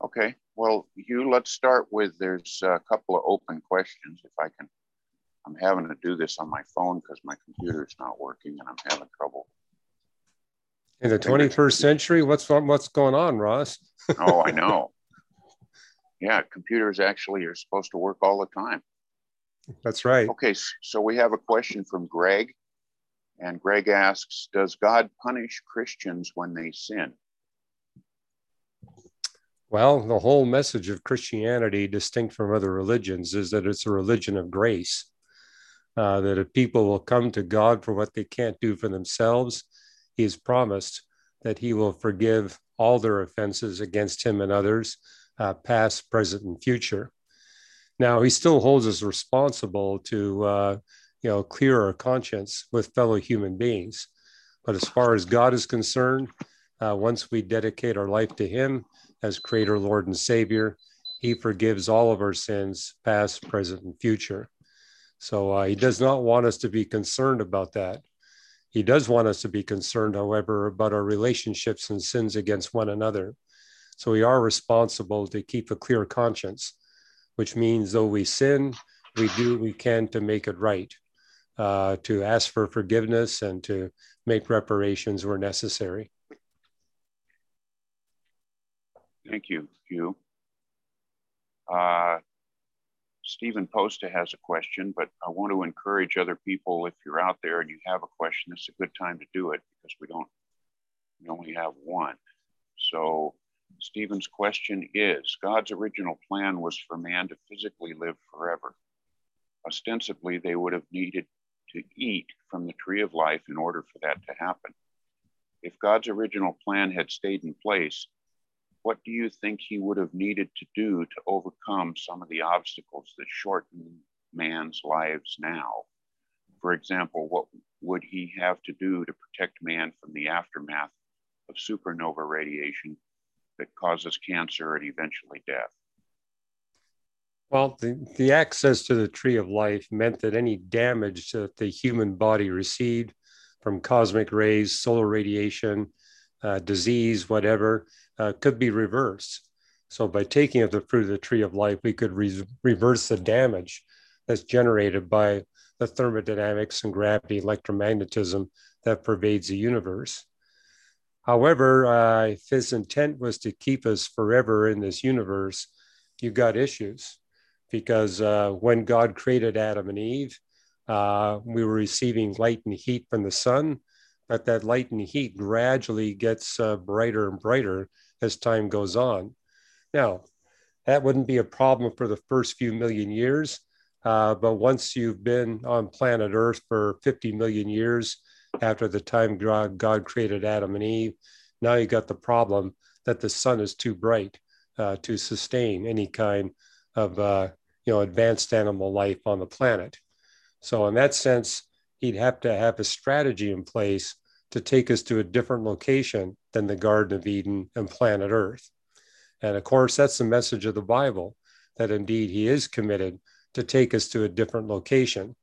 Okay, well, Hugh, let's start with, there's a couple of open questions. If I can, I'm having to do this on my phone because my computer's not working and I'm having trouble. In the 21st century, what's going on, Ross? Oh, I know. Yeah, computers actually are supposed to work all the time. That's right. Okay, so we have a question from Greg. And Greg asks, does God punish Christians when they sin? Well, the whole message of Christianity, distinct from other religions, is that it's a religion of grace. That if people will come to God for what they can't do for themselves, He has promised that He will forgive all their offenses against Him and others, past, present, and future. Now, He still holds us responsible to clear our conscience with fellow human beings. But as far as God is concerned, once we dedicate our life to Him as Creator, Lord, and Savior, He forgives all of our sins, past, present, and future. So He does not want us to be concerned about that. He does want us to be concerned, however, about our relationships and sins against one another. So we are responsible to keep a clear conscience, which means though we sin, we do what we can to make it right, to ask for forgiveness and to make reparations where necessary. Thank you, Hugh. Stephen Posta has a question, but I want to encourage other people, if you're out there and you have a question, it's a good time to do it because we only have one. So Stephen's question is, God's original plan was for man to physically live forever. Ostensibly, they would have needed to eat from the tree of life in order for that to happen. If God's original plan had stayed in place, what do you think He would have needed to do to overcome some of the obstacles that shorten man's lives now? For example, what would He have to do to protect man from the aftermath of supernova radiation that causes cancer and eventually death? Well, the access to the tree of life meant that any damage that the human body received from cosmic rays, solar radiation, disease, whatever, could be reversed. So by taking of the fruit of the tree of life, we could reverse the damage that's generated by the thermodynamics and gravity, electromagnetism that pervades the universe. However, if His intent was to keep us forever in this universe, you got issues. Because when God created Adam and Eve, we were receiving light and heat from the sun, but that light and heat gradually gets brighter and brighter as time goes on. Now, that wouldn't be a problem for the first few million years, but once you've been on planet Earth for 50 million years after the time God created Adam and Eve, now you got the problem that the sun is too bright to sustain any kind of advanced animal life on the planet. So in that sense, He'd have to have a strategy in place to take us to a different location than the Garden of Eden and planet Earth. And of course, that's the message of the Bible, that indeed He is committed to take us to a different location.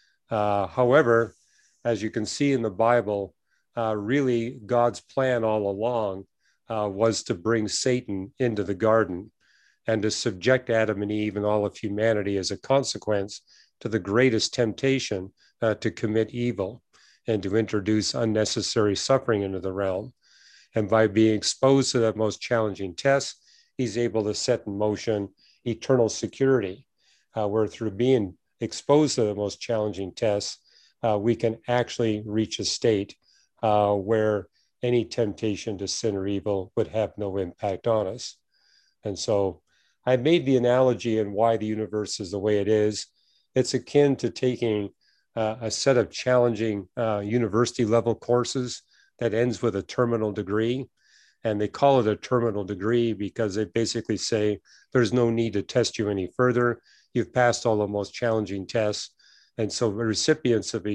However, as you can see in the Bible, really God's plan all along was to bring Satan into the garden and to subject Adam and Eve and all of humanity as a consequence to the greatest temptation to commit evil and to introduce unnecessary suffering into the realm. And by being exposed to that most challenging test, He's able to set in motion eternal security, where through being exposed to the most challenging tests, we can actually reach a state where any temptation to sin or evil would have no impact on us. And so I made the analogy in why the universe is the way it is. It's akin to taking a set of challenging university level courses that ends with a terminal degree. And they call it a terminal degree because they basically say there's no need to test you any further. You've passed all the most challenging tests. And so the recipients of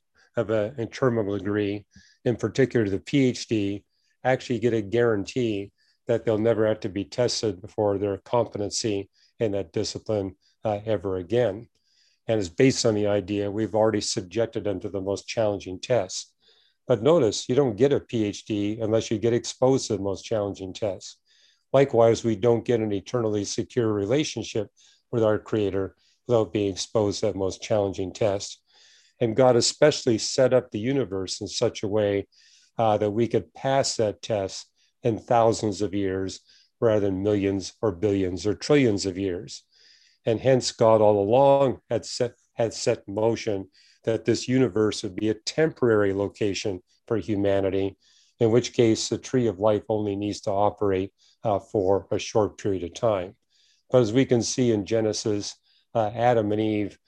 a terminal degree, in particular the PhD, actually get a guarantee that they'll never have to be tested for their competency in that discipline ever again. And it's based on the idea we've already subjected them to the most challenging tests. But notice, you don't get a PhD unless you get exposed to the most challenging tests. Likewise, we don't get an eternally secure relationship with our Creator without being exposed to that most challenging test. And God especially set up the universe in such a way that we could pass that test in thousands of years rather than millions or billions or trillions of years. And hence, God all along had set in motion that this universe would be a temporary location for humanity, in which case the tree of life only needs to operate for a short period of time. But as we can see in Genesis, Adam and Eve,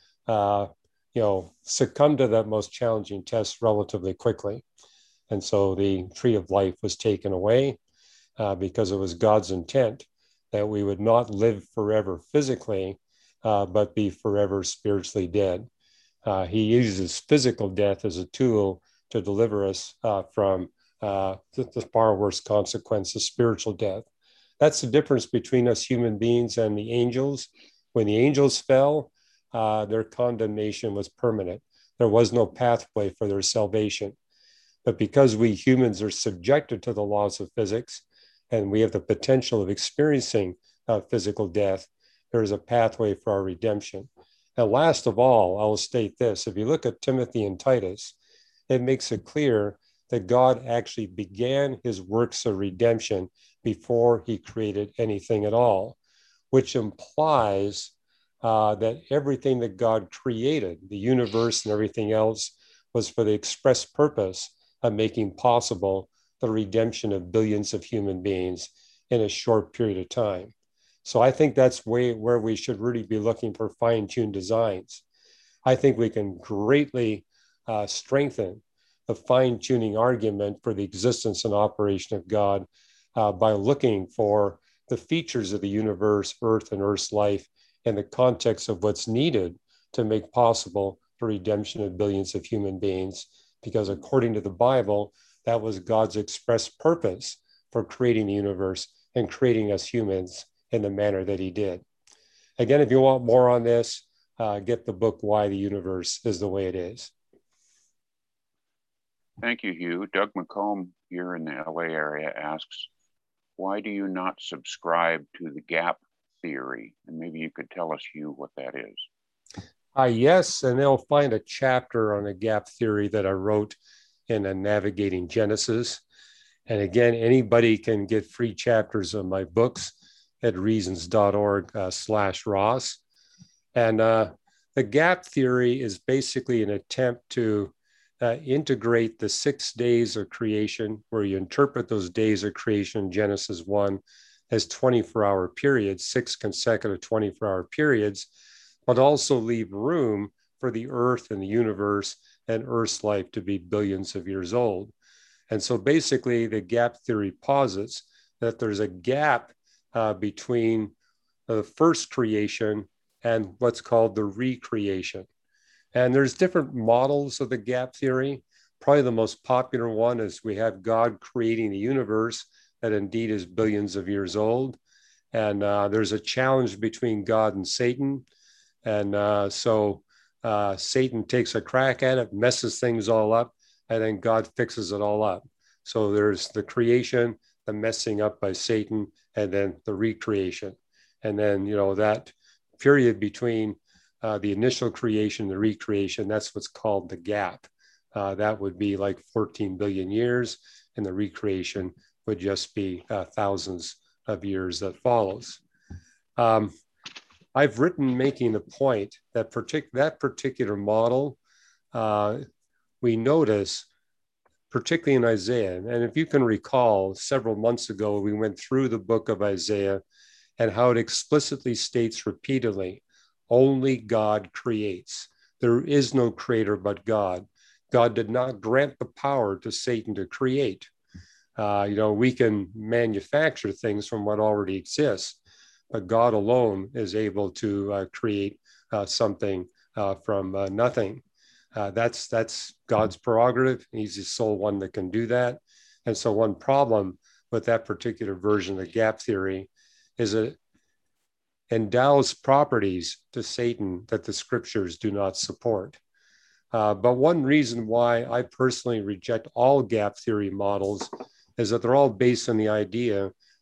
succumbed to that most challenging test relatively quickly. And so the tree of life was taken away because it was God's intent that we would not live forever physically, but be forever spiritually dead. He uses physical death as a tool to deliver us from the far worse consequence of spiritual death. That's the difference between us human beings and the angels. When the angels fell, their condemnation was permanent. There was no pathway for their salvation. But because we humans are subjected to the laws of physics and we have the potential of experiencing physical death, there is a pathway for our redemption. And last of all, I will state this. If you look at Timothy and Titus, it makes it clear that God actually began his works of redemption before he created anything at all, which implies that everything that God created, the universe and everything else, was for the express purpose of making possible the redemption of billions of human beings in a short period of time. So I think that's where we should really be looking for fine-tuned designs. I think we can greatly strengthen the fine-tuning argument for the existence and operation of God by looking for the features of the universe, Earth and Earth's life, in the context of what's needed to make possible the redemption of billions of human beings. Because according to the Bible, that was God's express purpose for creating the universe and creating us humans in the manner that he did. Again, if you want more on this, get the book, Why the Universe is the Way It Is. Thank you, Hugh. Doug McComb here in the LA area asks, why do you not subscribe to the gap theory? And maybe you could tell us, Hugh, what that is. Yes, and they'll find a chapter on the gap theory that I wrote in Navigating Genesis. And again, anybody can get free chapters of my books at reasons.org/Ross. And the gap theory is basically an attempt to integrate the 6 days of creation, where you interpret those days of creation, Genesis 1, as 24-hour periods, 6 consecutive 24-hour periods, but also leave room for the earth and the universe and Earth's life to be billions of years old. And so basically the gap theory posits that there's a gap between the first creation and what's called the recreation. And there's different models of the gap theory. Probably the most popular one is we have God creating the universe that indeed is billions of years old. And there's a challenge between God and Satan. And so Satan takes a crack at it, messes things all up, and then God fixes it all up. So there's the creation, the messing up by Satan, and then the recreation. And then, that period between the initial creation, the recreation, that's what's called the gap. That would be like 14 billion years, and the recreation would just be thousands of years that follows. I've written making the point that that particular model, we notice, particularly in Isaiah. And if you can recall, several months ago, we went through the book of Isaiah and how it explicitly states repeatedly, only God creates. There is no creator but God. God did not grant the power to Satan to create. We can manufacture things from what already exists, but God alone is able to create something from nothing. That's God's prerogative. He's the sole one that can do that. And so one problem with that particular version of the gap theory is it endows properties to Satan that the scriptures do not support. But one reason why I personally reject all gap theory models is that they're all based on the idea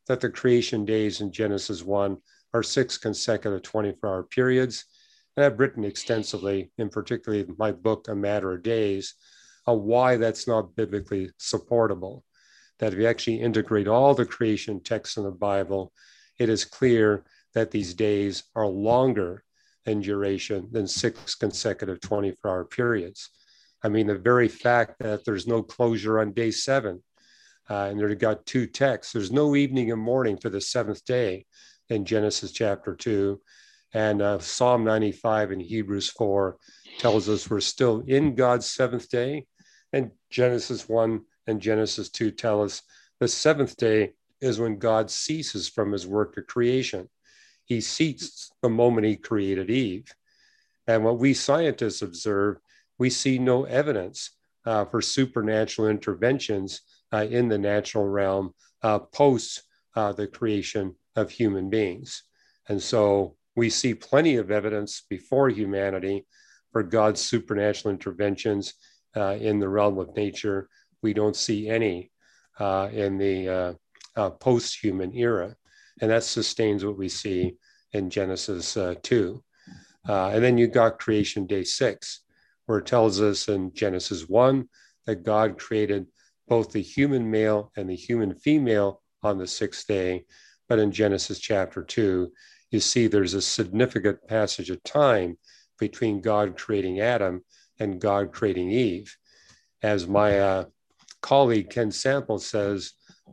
that the creation days in Genesis 1 are 6 consecutive 24-hour periods. And I've written extensively, in particularly my book, A Matter of Days, on why that's not biblically supportable. That if you actually integrate all the creation texts in the Bible, it is clear that these days are longer in duration than 6 consecutive 24-hour periods. I mean, the very fact that there's no closure on day 7, and they've got 2 texts. There's no evening and morning for the 7th day in Genesis chapter 2. And Psalm 95 and Hebrews 4 tells us we're still in God's 7th day. And Genesis 1 and Genesis 2 tell us the 7th day is when God ceases from his work of creation. He ceased the moment he created Eve. And what we scientists observe, we see no evidence for supernatural interventions in the natural realm post the creation of human beings. And so we see plenty of evidence before humanity for God's supernatural interventions in the realm of nature. We don't see any in the post-human era. And that sustains what we see in Genesis 2. And then you got creation day 6, where it tells us in Genesis 1 that God created both the human male and the human female on the 6th day. But in Genesis chapter 2, you see there's a significant passage of time between God creating Adam and God creating Eve. As my colleague Ken Sample says,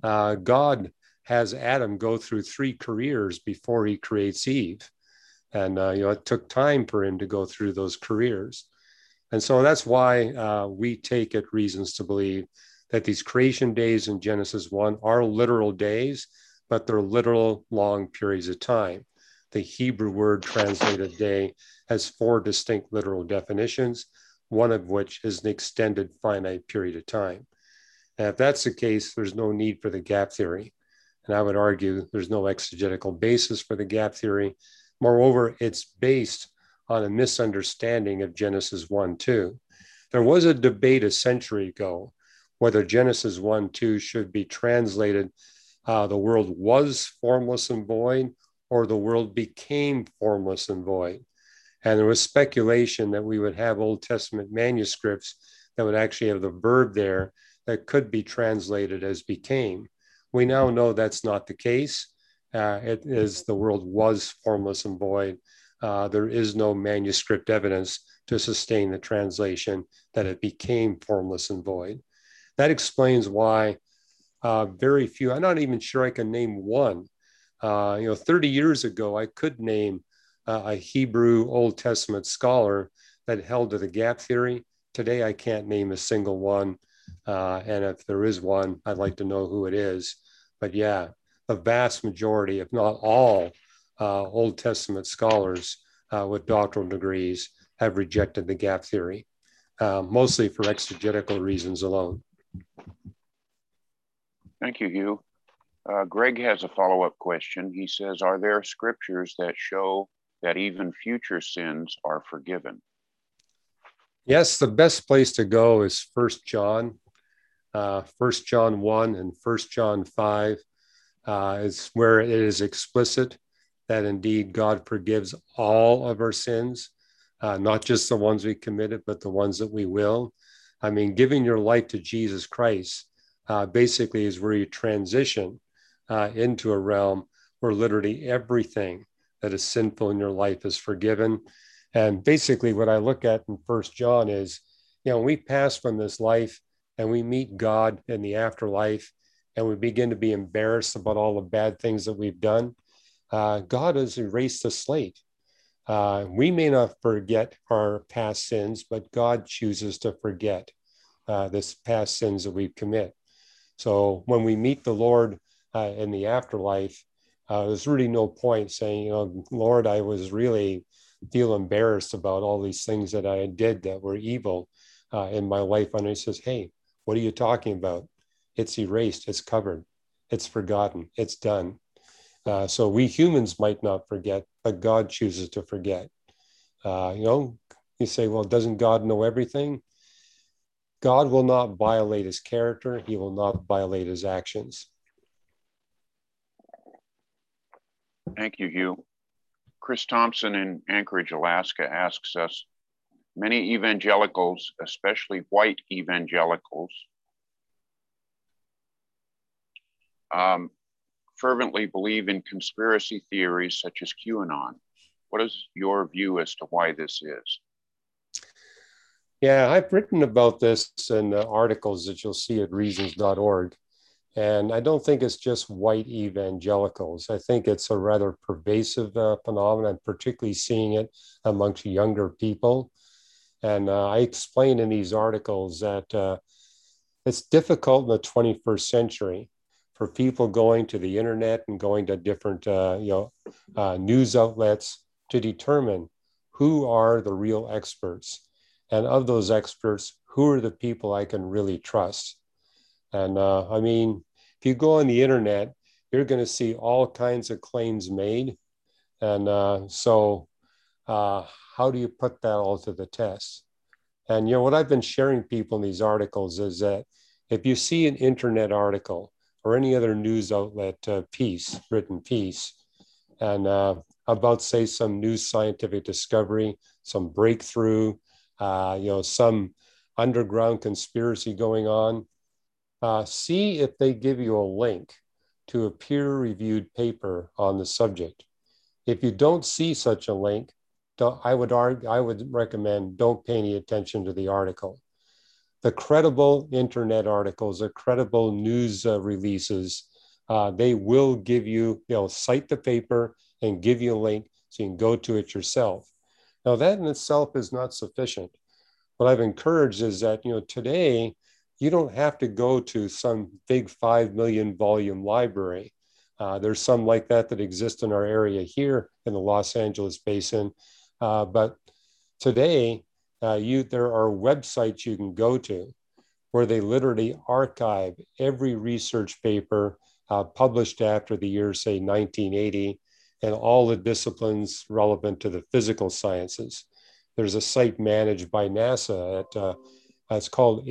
God has Adam go through 3 careers before he creates Eve. And it took time for him to go through those careers. And so that's why we take it reasons to believe that these creation days in Genesis 1 are literal days, but they're literal long periods of time. The Hebrew word translated day has 4 distinct literal definitions, one of which is an extended finite period of time. And if that's the case, there's no need for the gap theory. And I would argue there's no exegetical basis for the gap theory. Moreover, it's based on a misunderstanding of Genesis 1-2. There was a debate a century ago whether Genesis 1-2 should be translated, the world was formless and void, or the world became formless and void. And there was speculation that we would have Old Testament manuscripts that would actually have the verb there that could be translated as became. We now know that's not the case. It is the world was formless and void. There is no manuscript evidence to sustain the translation that it became formless and void. That explains why very few, I'm not even sure I can name one. 30 years ago, I could name a Hebrew Old Testament scholar that held to the gap theory. Today, I can't name a single one. And if there is one, I'd like to know who it is. But yeah, the vast majority, if not all, Old Testament scholars with doctoral degrees have rejected the gap theory, mostly for exegetical reasons alone. Thank you, Hugh. Greg has a follow-up question. He says, are there scriptures that show that even future sins are forgiven? Yes, the best place to go is 1 John. 1 John 1 and 1 John 5 is where it is explicit that indeed God forgives all of our sins, not just the ones we committed, but the ones that we will. I mean, giving your life to Jesus Christ basically is where you transition into a realm where literally everything that is sinful in your life is forgiven. And basically what I look at in 1 John is, we pass from this life and we meet God in the afterlife and we begin to be embarrassed about all the bad things that we've done. God has erased the slate. We may not forget our past sins, but God chooses to forget this past sins that we commit. So when we meet the Lord in the afterlife, there's really no point saying, Lord, I was really feel embarrassed about all these things that I did that were evil in my life. And he says, hey, what are you talking about? It's erased, it's covered, it's forgotten, it's done. So we humans might not forget, but God chooses to forget. You say, well, doesn't God know everything? God will not violate his character. He will not violate his actions. Thank you, Hugh. Chris Thompson in Anchorage, Alaska asks us, many evangelicals, especially white evangelicals, fervently believe in conspiracy theories such as QAnon. What is your view as to why this is? Yeah, I've written about this in articles that you'll see at reasons.org. And I don't think it's just white evangelicals. I think it's a rather pervasive phenomenon, particularly seeing it amongst younger people. And I explain in these articles that it's difficult in the 21st century for people going to the internet and going to different news outlets to determine who are the real experts. And of those experts, who are the people I can really trust? And I mean, if you go on the internet, you're going to see all kinds of claims made. And how do you put that all to the test? And, you know, what I've been sharing people in these articles is that if you see an internet article or any other news outlet written piece, and about, say, some new scientific discovery, some breakthrough, some underground conspiracy going on, see if they give you a link to a peer-reviewed paper on the subject. If you don't see such a link, I would recommend don't pay any attention to the article. The credible internet articles, the credible news releases, they will give you, cite the paper and give you a link so you can go to it yourself. Now, that in itself is not sufficient. What I've encouraged is that, today, you don't have to go to some big 5 million volume library. There's some like that exist in our area here in the Los Angeles basin. But today, there are websites you can go to where they literally archive every research paper published after the year, say, 1980, and all the disciplines relevant to the physical sciences. There's a site managed by NASA it's called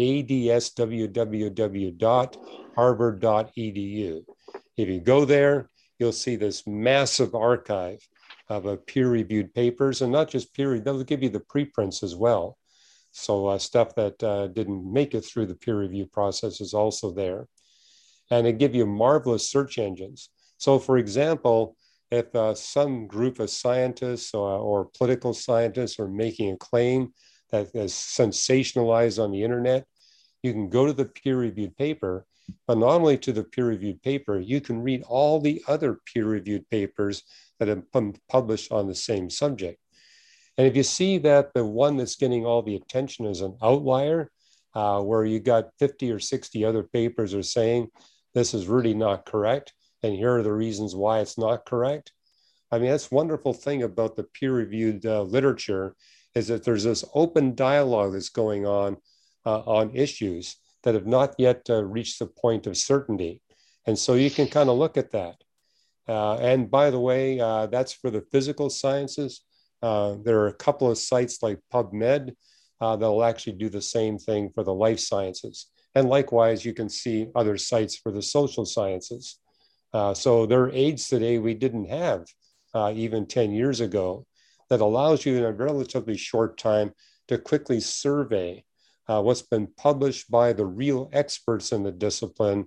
adswww.harvard.edu. If you go there, you'll see this massive archive of peer-reviewed papers, and not just peer-reviewed, they'll give you the preprints as well. So stuff that didn't make it through the peer review process is also there. And they give you marvelous search engines. So for example, if some group of scientists or political scientists are making a claim that is sensationalized on the internet, you can go to the peer-reviewed paper, but not only to the peer-reviewed paper, you can read all the other peer-reviewed papers that have been published on the same subject. And if you see that the one that's getting all the attention is an outlier, where you got 50 or 60 other papers are saying this is really not correct, and here are the reasons why it's not correct. I mean, that's wonderful thing about the peer-reviewed literature is that there's this open dialogue that's going on issues that have not yet reached the point of certainty. And so you can kind of look at that. And by the way, that's for the physical sciences. There are a couple of sites like PubMed that'll actually do the same thing for the life sciences. And likewise, you can see other sites for the social sciences. So there are aids today we didn't have even 10 years ago that allows you in a relatively short time to quickly survey what's been published by the real experts in the discipline,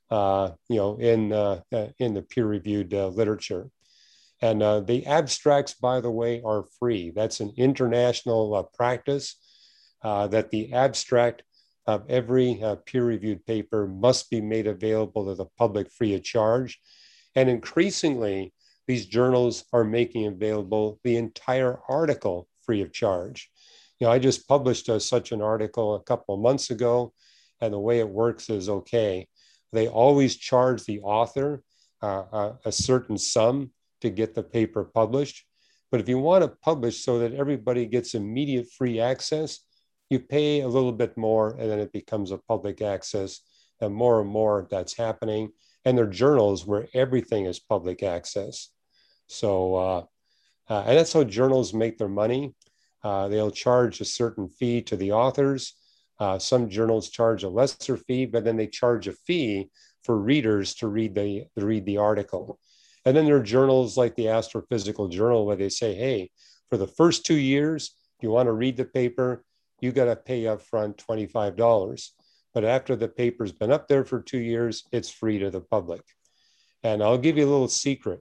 in the peer-reviewed literature. And the abstracts, by the way, are free. That's an international practice that the abstract of every peer-reviewed paper must be made available to the public free of charge. And increasingly, these journals are making available the entire article free of charge. I just published such an article a couple of months ago, and the way it works is okay. They always charge the author a certain sum to get the paper published. But if you want to publish so that everybody gets immediate free access, you pay a little bit more and then it becomes a public access. And more that's happening. And there are journals where everything is public access. So, and that's how journals make their money. They'll charge a certain fee to the authors. Some journals charge a lesser fee, but then they charge a fee for readers to read the article. And then there are journals like the Astrophysical Journal where they say, hey, for the first 2 years, you want to read the paper, you got to pay up front $25. But after the paper's been up there for 2 years, it's free to the public. And I'll give you a little secret.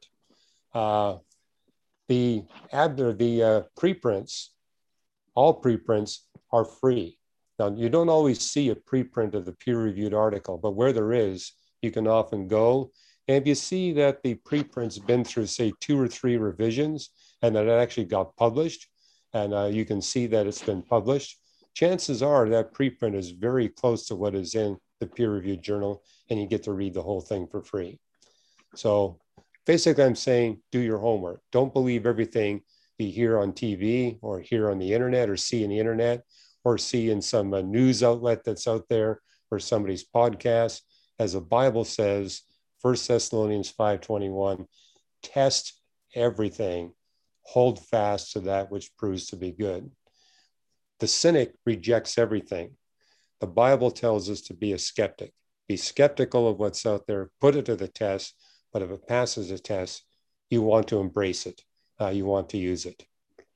The preprints, all preprints are free. Now, you don't always see a preprint of the peer-reviewed article, but where there is, you can often go. And if you see that the preprint's been through, say, 2 or 3 revisions, and that it actually got published, and you can see that it's been published, chances are that preprint is very close to what is in the peer-reviewed journal, and you get to read the whole thing for free. So basically, I'm saying do your homework. Don't believe everything you hear on TV or hear on the internet or see in the internet or see in some news outlet that's out there or somebody's podcast. As the Bible says, 1 Thessalonians 5:21, test everything, hold fast to that which proves to be good. The cynic rejects everything. The Bible tells us to be a skeptic. Be skeptical of what's out there, put it to the test, but if it passes the test, you want to embrace it. You want to use it.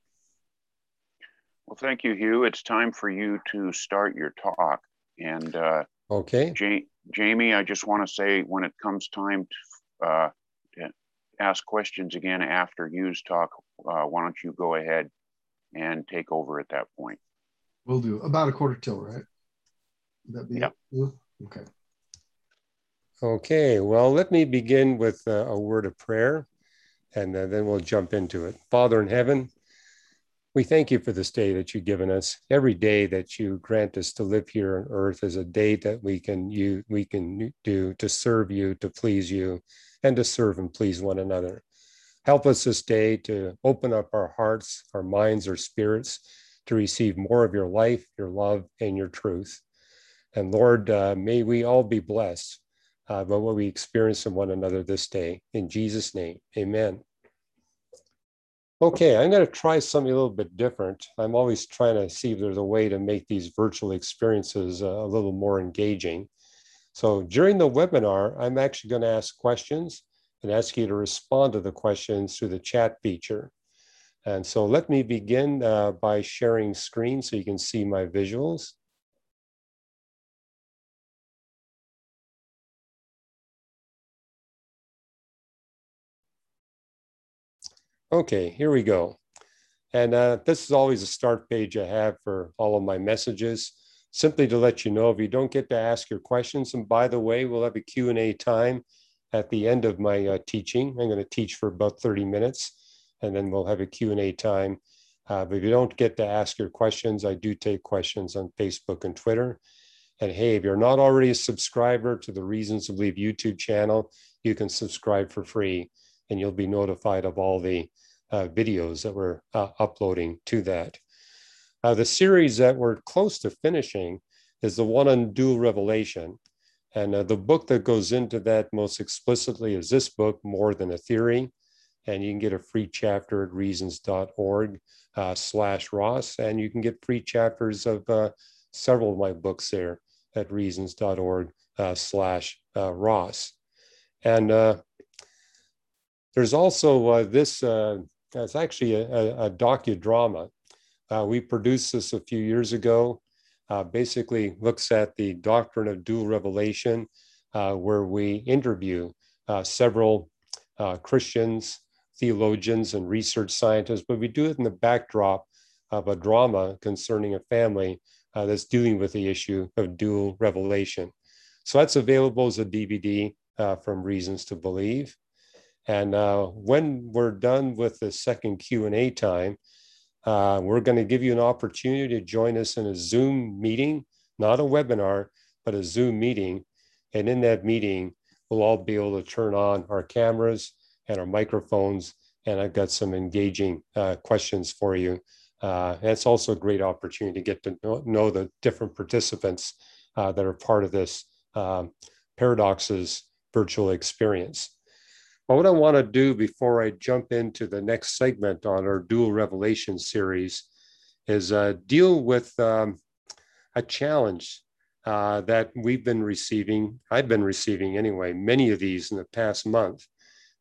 Well, thank you, Hugh. It's time for you to start your talk. And okay, Jamie, I just want to say when it comes time to ask questions again after Hugh's talk, why don't you go ahead and take over at that point? We'll do about a quarter till, right? Would that be it? Okay. Okay, well, let me begin with a word of prayer, and then we'll jump into it. Father in heaven, we thank you for this day that you've given us. Every day that you grant us to live here on earth is a day that we can do to serve you, to please you, and to serve and please one another. Help us this day to open up our hearts, our minds, our spirits, to receive more of your life, your love, and your truth. And Lord, may we all be blessed by what we experience in one another this day. In Jesus' name, amen. Okay, I'm going to try something a little bit different. I'm always trying to see if there's a way to make these virtual experiences a little more engaging. So during the webinar, I'm actually going to ask questions and ask you to respond to the questions through the chat feature. And so let me begin by sharing screen so you can see my visuals. Okay, here we go. And this is always a start page I have for all of my messages, simply to let you know if you don't get to ask your questions. And by the way, we'll have a Q&A time at the end of my teaching. I'm going to teach for about 30 minutes, and then we'll have a Q&A time. But if you don't get to ask your questions, I do take questions on Facebook and Twitter. And hey, if you're not already a subscriber to the Reasons to Believe YouTube channel, you can subscribe for free, and you'll be notified of all the videos that we're uploading to that. The series that we're close to finishing is the one on dual revelation. And the book that goes into that most explicitly is this book, More Than a Theory. And you can get a free chapter at reasons.org/Ross. And you can get free chapters of several of my books there at reasons.org/Ross. And there's also this, it's actually a docudrama. We produced this a few years ago. Basically looks at the doctrine of dual revelation, where we interview several Christians, theologians, and research scientists, but we do it in the backdrop of a drama concerning a family that's dealing with the issue of dual revelation. So that's available as a DVD from Reasons to Believe. And when we're done with the second Q&A time, we're going to give you an opportunity to join us in a Zoom meeting, not a webinar, but a Zoom meeting. And in that meeting, we'll all be able to turn on our cameras and our microphones. And I've got some engaging questions for you. And it's also a great opportunity to get to know the different participants that are part of this Paradoxes virtual experience. But what I want to do before I jump into the next segment on our dual revelation series is deal with a challenge that we've been receiving. I've been receiving anyway, many of these in the past month.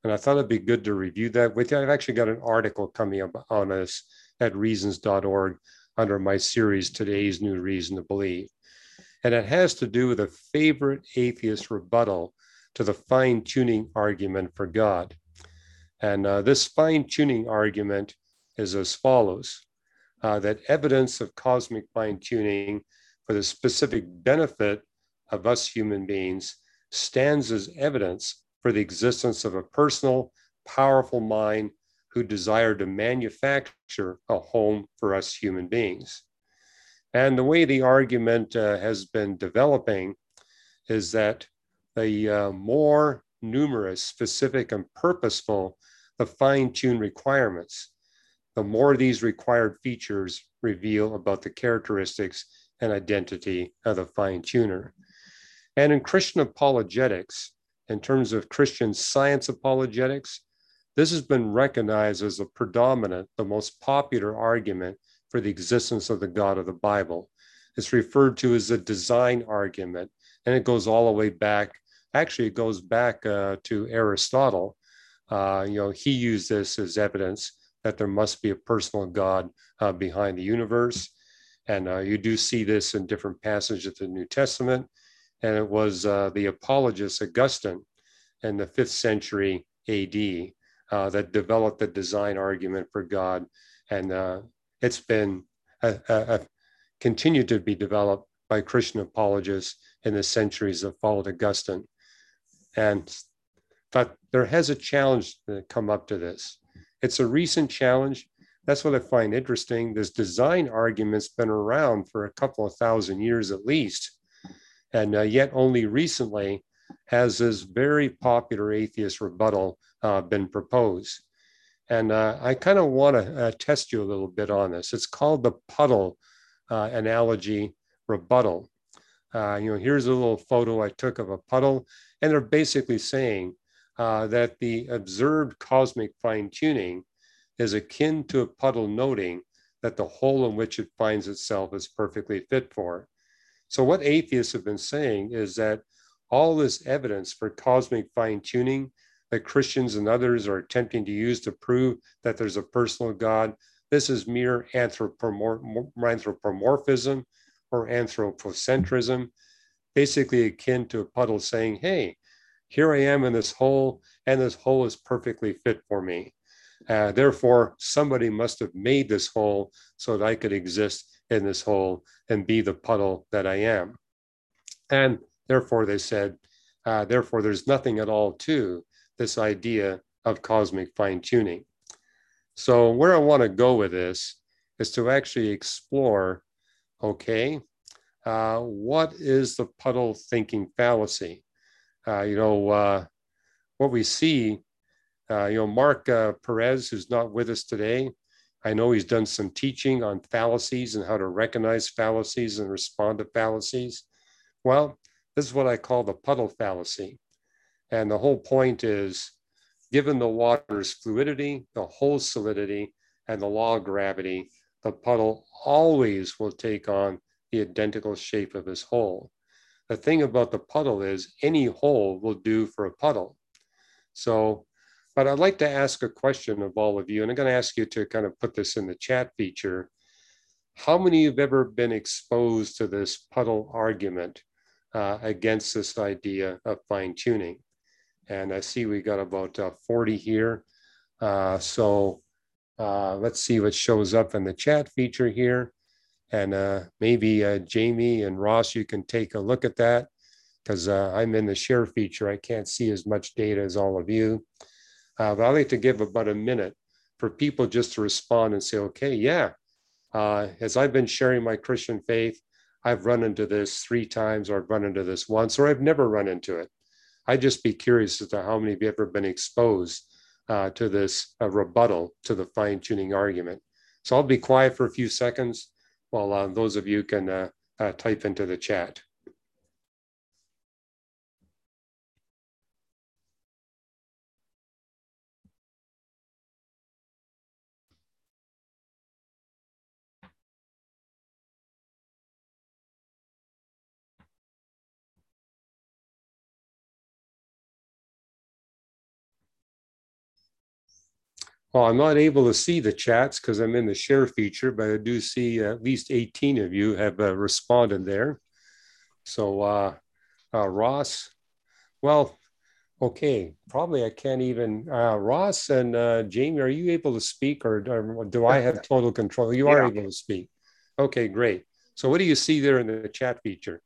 And I thought it'd be good to review that with you. I've actually got an article coming up on this at reasons.org under my series, Today's New Reason to Believe. And it has to do with a favorite atheist rebuttal to the fine-tuning argument for God. And this fine-tuning argument is as follows, that evidence of cosmic fine-tuning for the specific benefit of us human beings stands as evidence for the existence of a personal, powerful mind who desired to manufacture a home for us human beings. And the way the argument has been developing is that the more numerous, specific, and purposeful the fine-tuned requirements, the more these required features reveal about the characteristics and identity of the fine-tuner. And in Christian apologetics, in terms of Christian science apologetics, this has been recognized as the predominant, the most popular argument for the existence of the God of the Bible. It's referred to as the design argument, and it goes all the way back. Actually, it goes back to Aristotle. He used this as evidence that there must be a personal God behind the universe. And you do see this in different passages of the New Testament. And it was the apologist Augustine in the 5th century AD that developed the design argument for God. And it's been continued to be developed by Christian apologists in the centuries that followed Augustine. But there has a challenge that come up to this. It's a recent challenge. That's what I find interesting. This design argument's been around for a couple of thousand years at least. And yet only recently has this very popular atheist rebuttal been proposed. And I kind of want to test you a little bit on this. It's called the puddle analogy rebuttal. Here's a little photo I took of a puddle, and they're basically saying that the observed cosmic fine-tuning is akin to a puddle noting that the hole in which it finds itself is perfectly fit for. So what atheists have been saying is that all this evidence for cosmic fine-tuning that Christians and others are attempting to use to prove that there's a personal God, this is mere anthropomorphism or anthropocentrism, basically akin to a puddle saying, hey, here I am in this hole, and this hole is perfectly fit for me. Therefore, somebody must have made this hole so that I could exist in this hole and be the puddle that I am. And therefore, they said, therefore, there's nothing at all to this idea of cosmic fine-tuning. So where I want to go with this is to actually explore, okay, what is the puddle thinking fallacy? What we see, Mark Perez, who's not with us today, I know he's done some teaching on fallacies and how to recognize fallacies and respond to fallacies. Well, this is what I call the puddle fallacy. And the whole point is, given the water's fluidity, the hole's solidity, and the law of gravity, the puddle always will take on the identical shape of this hole. The thing about the puddle is any hole will do for a puddle. So, but I'd like to ask a question of all of you, and I'm going to ask you to kind of put this in the chat feature. How many have ever been exposed to this puddle argument against this idea of fine-tuning? And I see we got about 40 here. So let's see what shows up in the chat feature here. And maybe Jamie and Ross, you can take a look at that because I'm in the share feature. I can't see as much data as all of you. But I'd like to give about a minute for people just to respond and say, okay, yeah, as I've been sharing my Christian faith, I've run into this 3 times, or I've run into this once, or I've never run into it. I'd just be curious as to how many of you have ever been exposed to this rebuttal to the fine-tuning argument. So I'll be quiet for a few seconds while those of you can type into the chat. Well, I'm not able to see the chats because I'm in the share feature, but I do see at least 18 of you have responded there. So Ross, well, okay, probably I can't even, Ross and Jamie, are you able to speak or do I have total control? You are able to speak. Okay, great. So what do you see there in the chat feature?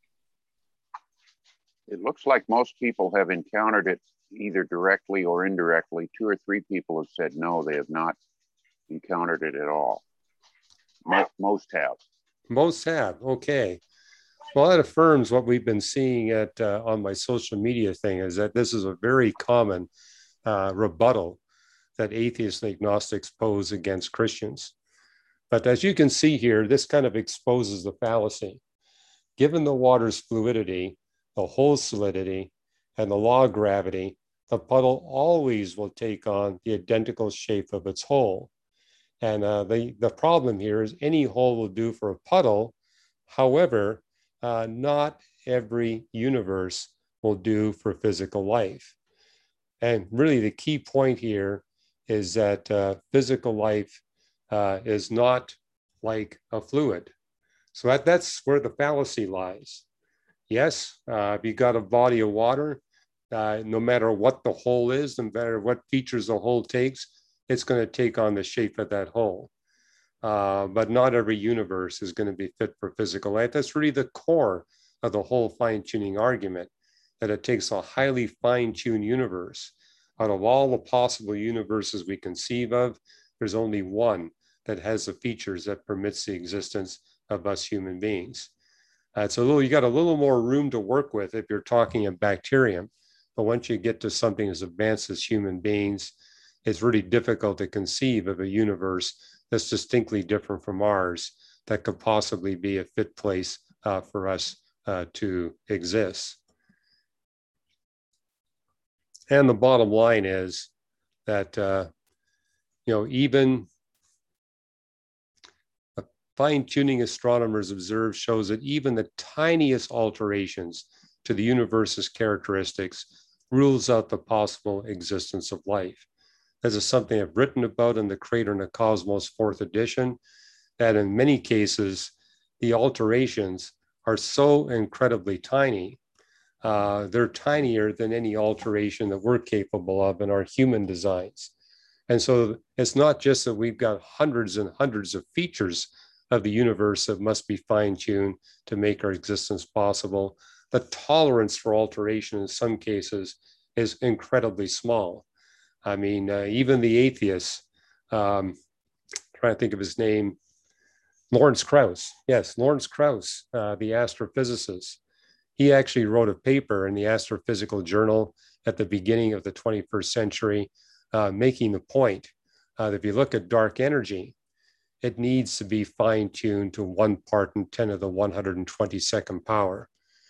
It looks like most people have encountered it either directly or indirectly. 2 or 3 people have said no, they have not encountered it at all. Most have. Most have, okay. Well, that affirms what we've been seeing at on my social media thing, is that this is a very common rebuttal that atheists and agnostics pose against Christians. But as you can see here, this kind of exposes the fallacy. Given the water's fluidity, the hole's solidity, and the law of gravity, the puddle always will take on the identical shape of its hole. And the problem here is any hole will do for a puddle. However, not every universe will do for physical life. And really the key point here is that physical life is not like a fluid. So that's where the fallacy lies. Yes, if you got a body of water, no matter what the hole is, no matter what features the hole takes, it's going to take on the shape of that hole. But not every universe is going to be fit for physical life. That's really the core of the whole fine-tuning argument, that it takes a highly fine-tuned universe. Out of all the possible universes we conceive of, there's only one that has the features that permits the existence of us human beings. You got a little more room to work with if you're talking a bacterium. But once you get to something as advanced as human beings, it's really difficult to conceive of a universe that's distinctly different from ours that could possibly be a fit place for us to exist. And the bottom line is that, even fine-tuning astronomers observe shows that even the tiniest alterations to the universe's characteristics rules out the possible existence of life. This is something I've written about in the Crater and the Cosmos 4th edition, that in many cases, the alterations are so incredibly tiny. They're tinier than any alteration that we're capable of in our human designs. And so it's not just that we've got hundreds and hundreds of features of the universe that must be fine-tuned to make our existence possible. The tolerance for alteration in some cases is incredibly small. I mean, even the atheists, trying to think of his name, Lawrence Krauss. Yes, Lawrence Krauss, the astrophysicist. He actually wrote a paper in the Astrophysical Journal at the beginning of the 21st century, making the point that if you look at dark energy, it needs to be fine-tuned to 1 part in 10 to the 122nd power.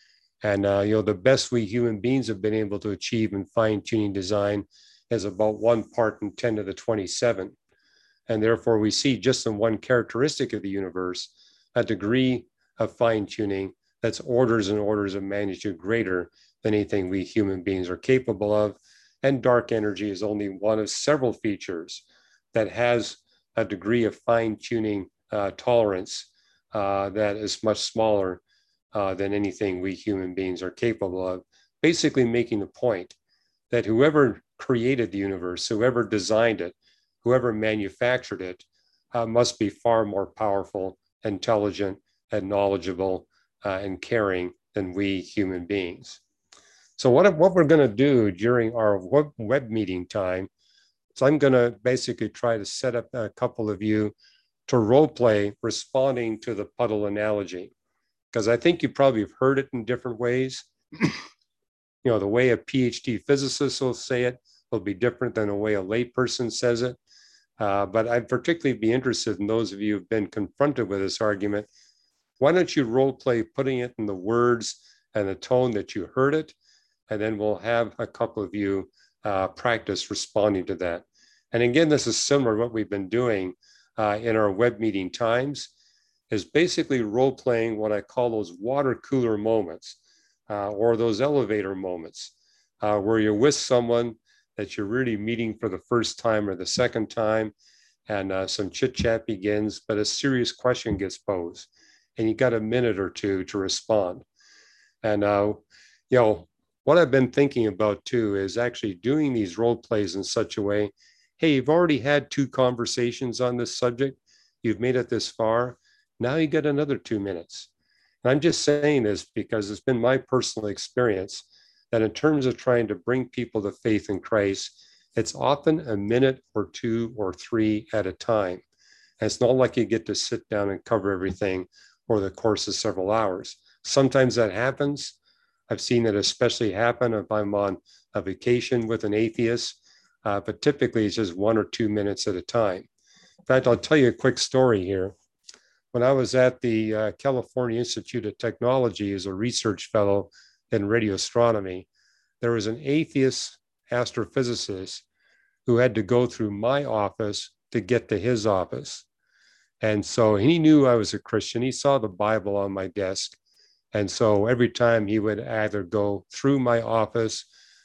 And the best we human beings have been able to achieve in fine-tuning design is about 1 part in 10 to the 27. And therefore we see just in one characteristic of the universe, a degree of fine-tuning that's orders and orders of magnitude greater than anything we human beings are capable of. And dark energy is only one of several features that has a degree of fine-tuning tolerance that is much smaller than anything we human beings are capable of, basically making the point that whoever created the universe, whoever designed it, whoever manufactured it, must be far more powerful, intelligent, and knowledgeable and caring than we human beings. So what we're going to do during our web meeting time, so I'm going to basically try to set up a couple of you to role play responding to the puddle analogy, because I think you probably have heard it in different ways. The way a PhD physicist will say it will be different than the way a layperson says it. But I'd particularly be interested in those of you who've been confronted with this argument. Why don't you role play putting it in the words and the tone that you heard it, and then we'll have a couple of you practice responding to that. And again, this is similar to what we've been doing in our web meeting times, is basically role playing what I call those water cooler moments or those elevator moments where you're with someone that you're really meeting for the first time or the second time, and some chit chat begins, but a serious question gets posed, and you got a minute or two to respond. And what I've been thinking about too is actually doing these role plays in such a way. Hey, you've already had 2 conversations on this subject. You've made it this far. Now you get another 2 minutes. And I'm just saying this because it's been my personal experience that in terms of trying to bring people to faith in Christ, it's often a minute or 2 or 3 at a time. And it's not like you get to sit down and cover everything over the course of several hours. Sometimes that happens. I've seen it especially happen if I'm on a vacation with an atheist, but typically it's just 1 or 2 minutes at a time. In fact, I'll tell you a quick story here. When I was at the California Institute of Technology as a research fellow in radio astronomy, there was an atheist astrophysicist who had to go through my office to get to his office. And so he knew I was a Christian. He saw the Bible on my desk. And so every time he would either go through my office,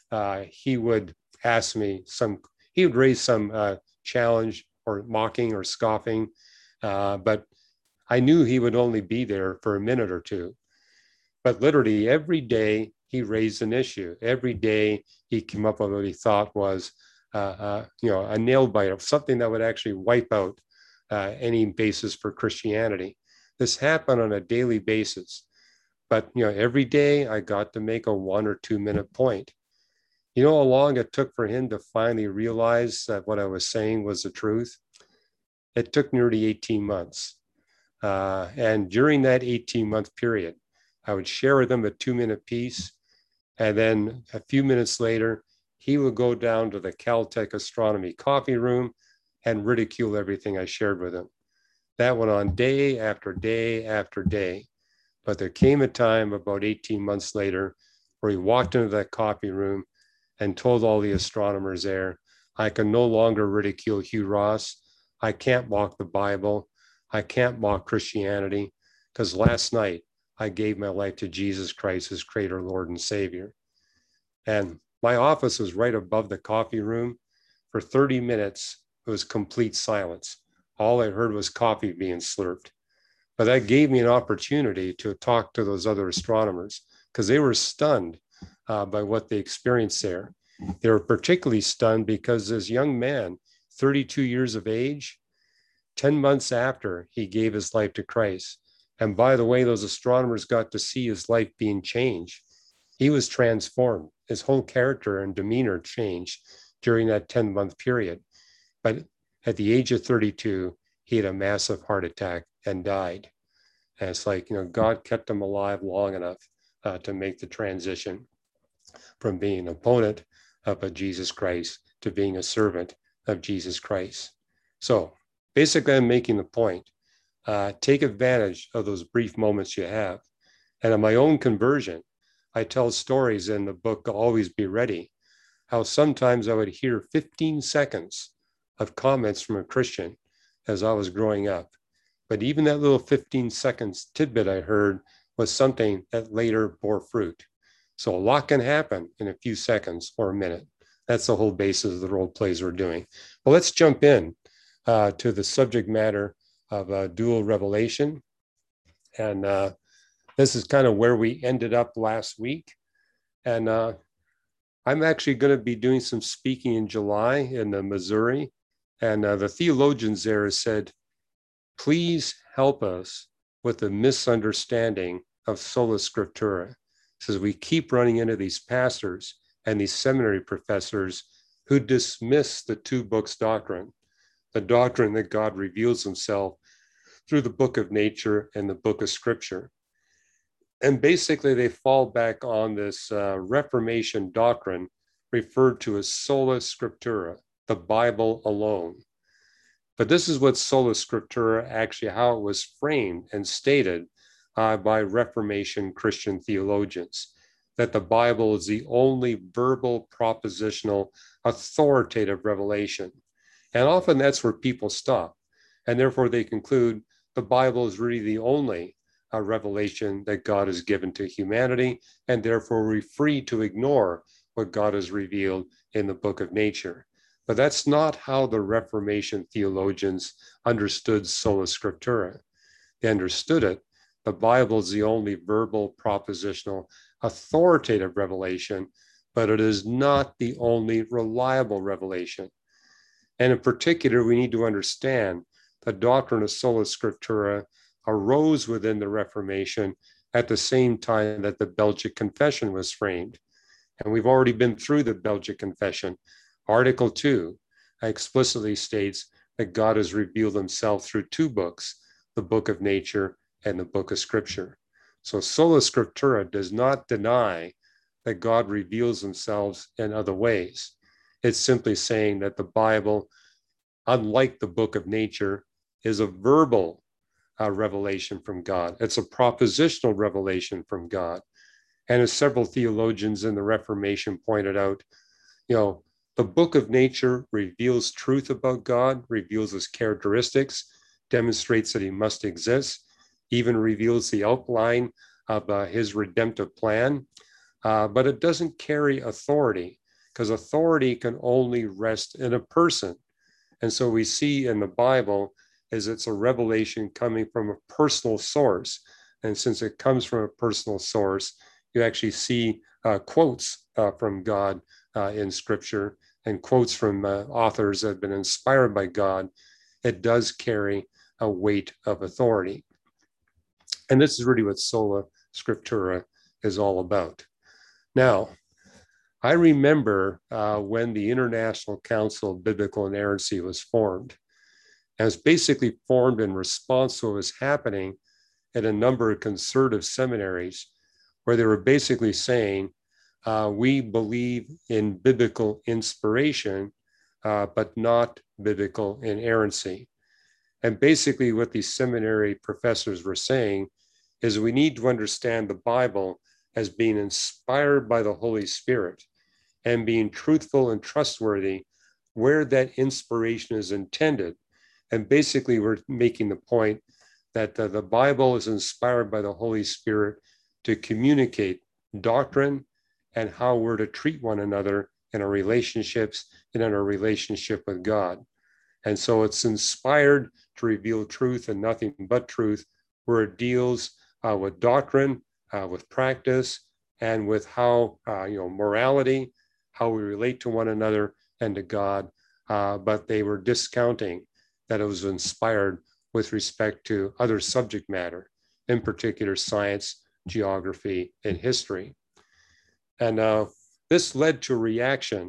he would ask me he would raise some challenge or mocking or scoffing. But I knew he would only be there for a minute or 2. But literally every day he raised an issue. Every day he came up with what he thought was, a nail biter, something that would actually wipe out any basis for Christianity. This happened on a daily basis. But, every day I got to make a 1 or 2 minute point. You know how long it took for him to finally realize that what I was saying was the truth? It took nearly 18 months. And during that 18-month period, I would share with him a 2-minute piece. And then a few minutes later, he would go down to the Caltech astronomy coffee room and ridicule everything I shared with him. That went on day after day after day. But there came a time about 18 months later where he walked into that coffee room and told all the astronomers there, I can no longer ridicule Hugh Ross. I can't mock the Bible. I can't mock Christianity because last night I gave my life to Jesus Christ as Creator, Lord, and Savior. And my office was right above the coffee room. For 30 minutes, it was complete silence. All I heard was coffee being slurped. But that gave me an opportunity to talk to those other astronomers because they were stunned by what they experienced there. They were particularly stunned because this young man, 32 years of age, 10 months after he gave his life to Christ. And by the way, those astronomers got to see his life being changed. He was transformed. His whole character and demeanor changed during that 10-month period. But at the age of 32, he had a massive heart attack and died. And it's like, God kept him alive long enough to make the transition from being an opponent of Jesus Christ to being a servant of Jesus Christ. So basically, I'm making the point. Take advantage of those brief moments you have. And in my own conversion, I tell stories in the book, Always Be Ready, how sometimes I would hear 15 seconds of comments from a Christian as I was growing up. But even that little 15 seconds tidbit I heard was something that later bore fruit. So a lot can happen in a few seconds or a minute. That's the whole basis of the role plays we're doing. Well, let's jump in to the subject matter of dual revelation. And this is kind of where we ended up last week. And I'm actually going to be doing some speaking in July in Missouri. And the theologians there said, please help us with the misunderstanding of sola scriptura. Says we keep running into these pastors and these seminary professors who dismiss the 2 books doctrine, the doctrine that God reveals himself through the book of nature and the book of scripture. And basically they fall back on this Reformation doctrine referred to as sola scriptura, the Bible alone. But this is what sola scriptura, actually how it was framed and stated by Reformation Christian theologians, that the Bible is the only verbal, propositional, authoritative revelation. And often that's where people stop. And therefore they conclude the Bible is really the only revelation that God has given to humanity, and therefore we're free to ignore what God has revealed in the book of nature. But that's not how the Reformation theologians understood sola scriptura. They understood it. The Bible is the only verbal, propositional, authoritative revelation, but it is not the only reliable revelation. And in particular, we need to understand the doctrine of sola scriptura arose within the Reformation at the same time that the Belgic Confession was framed. And we've already been through the Belgic Confession. Article 2 explicitly states that God has revealed himself through two books, the book of nature and the book of scripture. So sola scriptura does not deny that God reveals himself in other ways. It's simply saying that the Bible, unlike the book of nature, is a verbal revelation from God. It's a propositional revelation from God. And as several theologians in the Reformation pointed out, the book of nature reveals truth about God, reveals his characteristics, demonstrates that he must exist, even reveals the outline of his redemptive plan. But it doesn't carry authority, because authority can only rest in a person. And so we see in the Bible is it's a revelation coming from a personal source. And since it comes from a personal source, you actually see quotes from God in scripture and quotes from authors that have been inspired by God. It does carry a weight of authority. And this is really what sola scriptura is all about. Now, I remember when the International Council of Biblical Inerrancy was formed. And it was basically formed in response to what was happening at a number of conservative seminaries, where they were basically saying, we believe in biblical inspiration, but not biblical inerrancy. And basically what these seminary professors were saying is we need to understand the Bible as being inspired by the Holy Spirit and being truthful and trustworthy where that inspiration is intended. And basically we're making the point that the Bible is inspired by the Holy Spirit to communicate doctrine and how we're to treat one another in our relationships and in our relationship with God. And so it's inspired to reveal truth and nothing but truth, where it deals with doctrine, with practice, and with how, morality, how we relate to one another and to God. But they were discounting that it was inspired with respect to other subject matter, in particular science, geography, and history. And this led to a reaction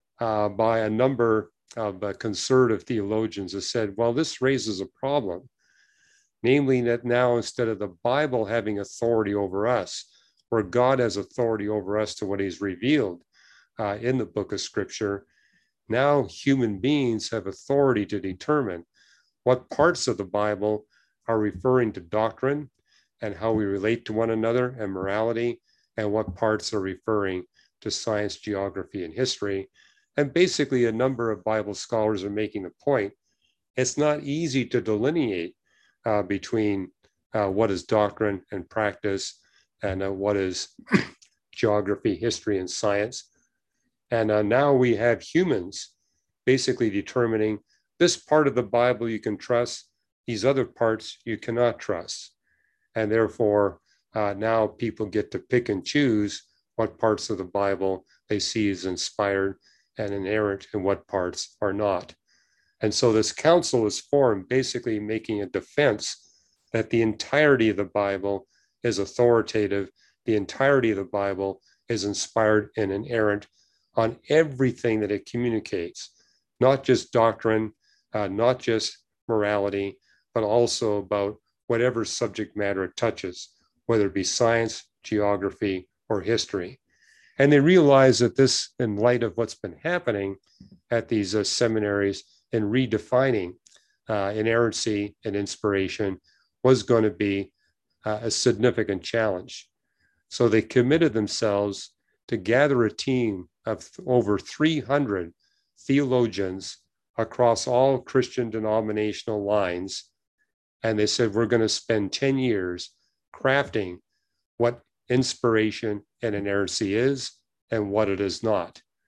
by a number of conservative theologians that said, well, this raises a problem, namely that now instead of the Bible having authority over us, where God has authority over us to what he's revealed in the book of scripture, now human beings have authority to determine what parts of the Bible are referring to doctrine and how we relate to one another and morality, and what parts are referring to science, geography, and history. And basically a number of Bible scholars are making the point, it's not easy to delineate between what is doctrine and practice and what is geography, history, and science. And now we have humans basically determining this part of the Bible you can trust, these other parts you cannot trust. And therefore, now people get to pick and choose what parts of the Bible they see as inspired and inerrant and what parts are not. And so this council is formed basically making a defense that the entirety of the Bible is authoritative, the entirety of the Bible is inspired and inerrant on everything that it communicates, not just doctrine, not just morality, but also about whatever subject matter it touches, whether it be science, geography, or history. And they realize that this, in light of what's been happening at these seminaries in redefining inerrancy and inspiration, was going to be a significant challenge. So they committed themselves to gather a team of over 300 theologians across all Christian denominational lines. And they said, we're going to spend 10 years crafting what inspiration and inerrancy is and what it is not.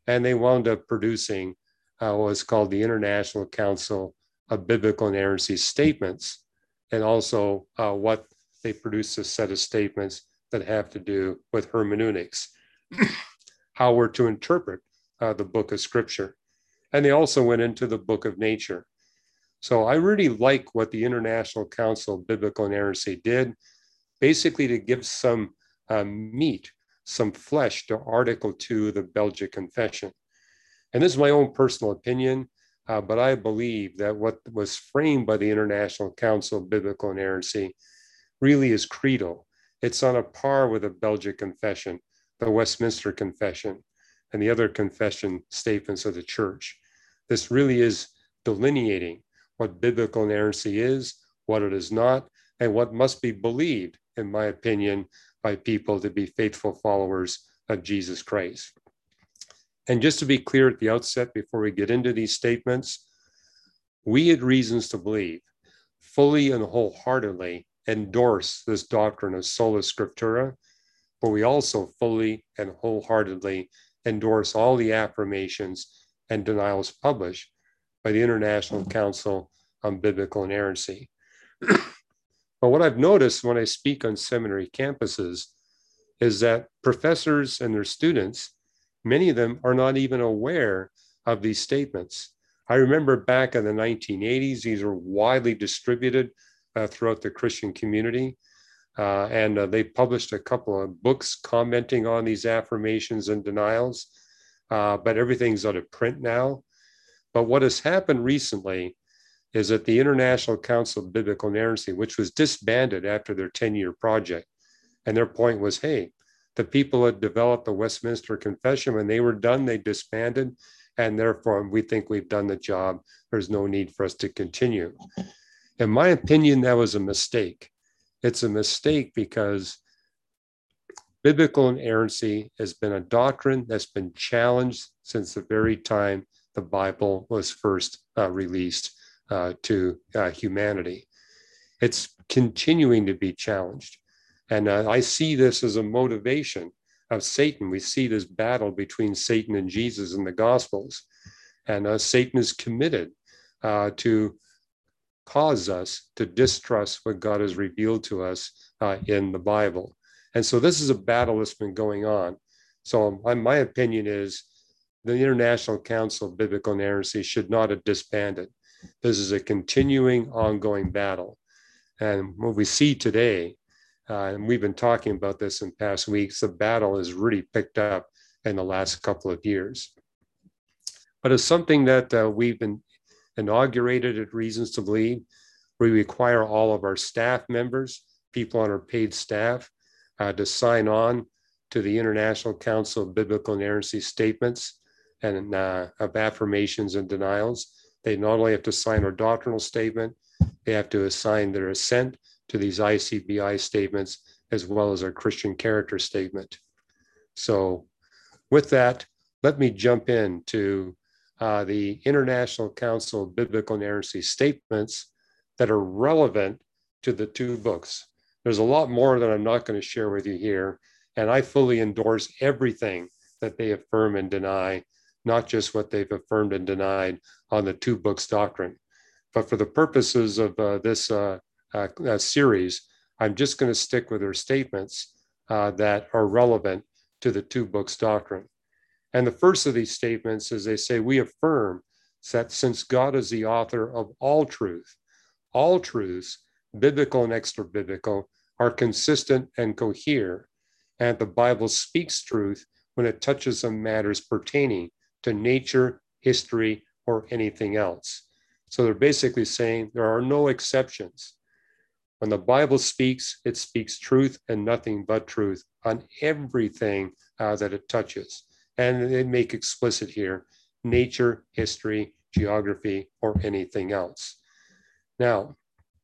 And they wound up producing what was called the International Council of Biblical Inerrancy Statements, and also what they produced a set of statements that have to do with hermeneutics, how we're to interpret the book of Scripture. And they also went into the book of nature. So I really like what the International Council of Biblical Inerrancy did, basically to give some meat, some flesh to Article 2 of the Belgic Confession. And this is my own personal opinion, but I believe that what was framed by the International Council of Biblical Inerrancy really is creedal. It's on a par with the Belgic Confession, the Westminster Confession, and the other confession statements of the church. This really is delineating what biblical inerrancy is, what it is not, and what must be believed, in my opinion, by people to be faithful followers of Jesus Christ. And just to be clear at the outset, before we get into these statements, we had reasons to believe, fully and wholeheartedly endorse this doctrine of sola scriptura, but we also fully and wholeheartedly endorse all the affirmations and denials published by the International Council on Biblical Inerrancy. But what I've noticed when I speak on seminary campuses is that professors and their students, many of them are not even aware of these statements. I remember back in the 1980s, these were widely distributed throughout the Christian community. And they published a couple of books commenting on these affirmations and denials, but everything's out of print now. But what has happened recently is that the International Council of Biblical Inerrancy, which was disbanded after their 10-year project, and their point was, hey, the people that developed the Westminster Confession, when they were done, they disbanded, and therefore we think we've done the job. There's no need for us to continue. In my opinion, that was a mistake. It's a mistake because biblical inerrancy has been a doctrine that's been challenged since the very time the Bible was first released to humanity. It's continuing to be challenged. And I see this as a motivation of Satan. We see this battle between Satan and Jesus in the Gospels. And Satan is committed to cause us to distrust what God has revealed to us in the Bible. And so this is a battle that's been going on. So my opinion is the International Council of Biblical Inerrancy should not have disbanded. This is a continuing, ongoing battle. And what we see today, and we've been talking about this in past weeks, the battle has really picked up in the last couple of years. But it's something that we've been inaugurated at Reasons to Believe. We require all of our staff members, people on our paid staff, to sign on to the International Council of Biblical Inerrancy statements and of affirmations and denials. They not only have to sign our doctrinal statement, they have to assign their assent to these ICBI statements, as well as our Christian character statement. So with that, let me jump into the International Council of Biblical Inerrancy statements that are relevant to the two books. There's a lot more that I'm not going to share with you here, and I fully endorse everything that they affirm and deny, not just what they've affirmed and denied on the two books doctrine. But for the purposes of this series, I'm just going to stick with their statements that are relevant to the two books doctrine. And the first of these statements is they say, we affirm that since God is the author of all truth, all truths, biblical and extra biblical, are consistent and cohere, and the Bible speaks truth when it touches on matters pertaining to nature, history, or anything else. So they're basically saying there are no exceptions. When the Bible speaks, it speaks truth and nothing but truth on everything that it touches. And they make explicit here, nature, history, geography, or anything else. Now,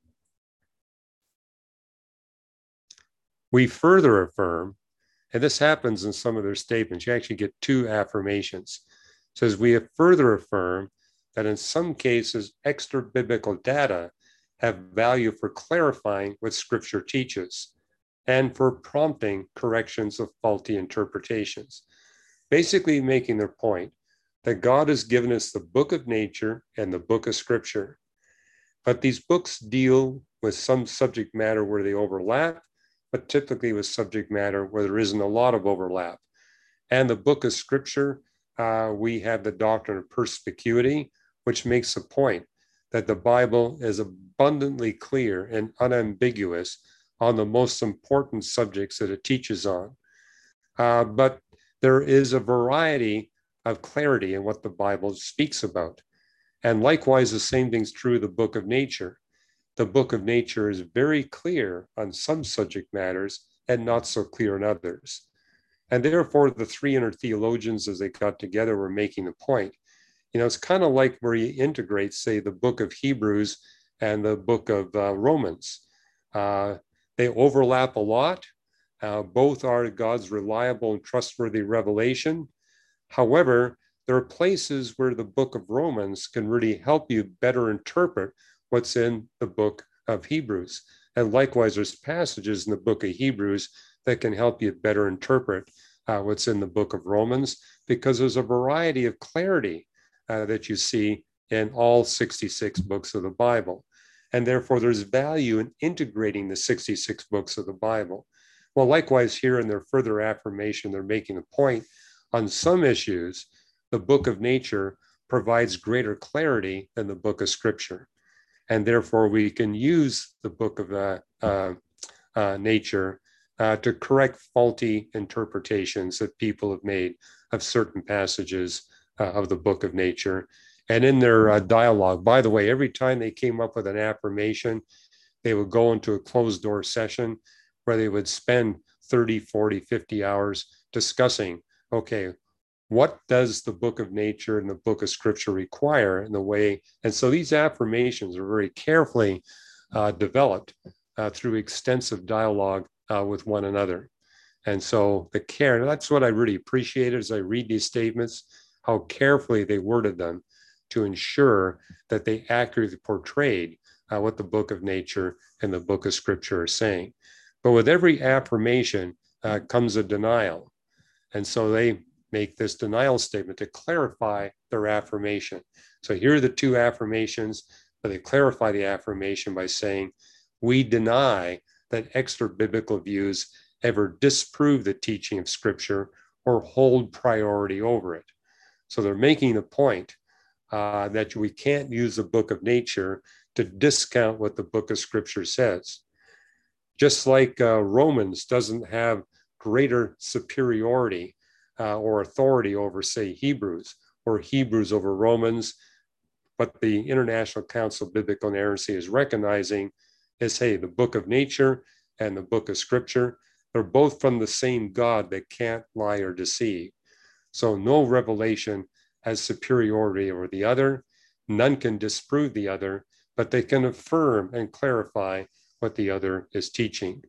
we further affirm, and this happens in some of their statements, you actually get two affirmations. It says, we have further affirm that in some cases, extra biblical data have value for clarifying what Scripture teaches and for prompting corrections of faulty interpretations. basically making their point that God has given us the book of nature and the book of scripture. But these books deal with some subject matter where they overlap, but typically with subject matter where there isn't a lot of overlap. And the book of scripture, we have the doctrine of perspicuity, which makes the point that the Bible is abundantly clear and unambiguous on the most important subjects that it teaches on. But there is a variety of clarity in what the Bible speaks about. And likewise, the same thing's true of the book of nature. The book of nature is very clear on some subject matters and not so clear on others. And therefore, the three inner theologians, as they got together, were making the point. It's kind of like where you integrate, say, the book of Hebrews and the book of Romans. They overlap a lot. Both are God's reliable and trustworthy revelation. However, there are places where the book of Romans can really help you better interpret what's in the book of Hebrews. And likewise, there's passages in the book of Hebrews that can help you better interpret what's in the book of Romans, because there's a variety of clarity that you see in all 66 books of the Bible. And therefore, there's value in integrating the 66 books of the Bible. Well, likewise, here in their further affirmation, they're making a point on some issues. The book of nature provides greater clarity than the book of scripture. And therefore, we can use the book of nature to correct faulty interpretations that people have made of certain passages of the book of nature. And in their dialogue, by the way, every time they came up with an affirmation, they would go into a closed door session where they would spend 30, 40, 50 hours discussing, okay, what does the book of nature and the book of scripture require in the way? And so these affirmations are very carefully developed through extensive dialogue with one another. And so the care, that's what I really appreciated as I read these statements, how carefully they worded them to ensure that they accurately portrayed what the book of nature and the book of scripture are saying. But with every affirmation comes a denial. And so they make this denial statement to clarify their affirmation. So here are the two affirmations, but they clarify the affirmation by saying, we deny that extra biblical views ever disprove the teaching of scripture or hold priority over it. So they're making the point that we can't use the book of nature to discount what the book of scripture says. Just like Romans doesn't have greater superiority or authority over, say, Hebrews, or Hebrews over Romans, but the International Council of Biblical Inerrancy is recognizing is, hey, the book of nature and the book of scripture, they're both from the same God that can't lie or deceive. So no revelation has superiority over the other. None can disprove the other, but they can affirm and clarify what the other is teaching.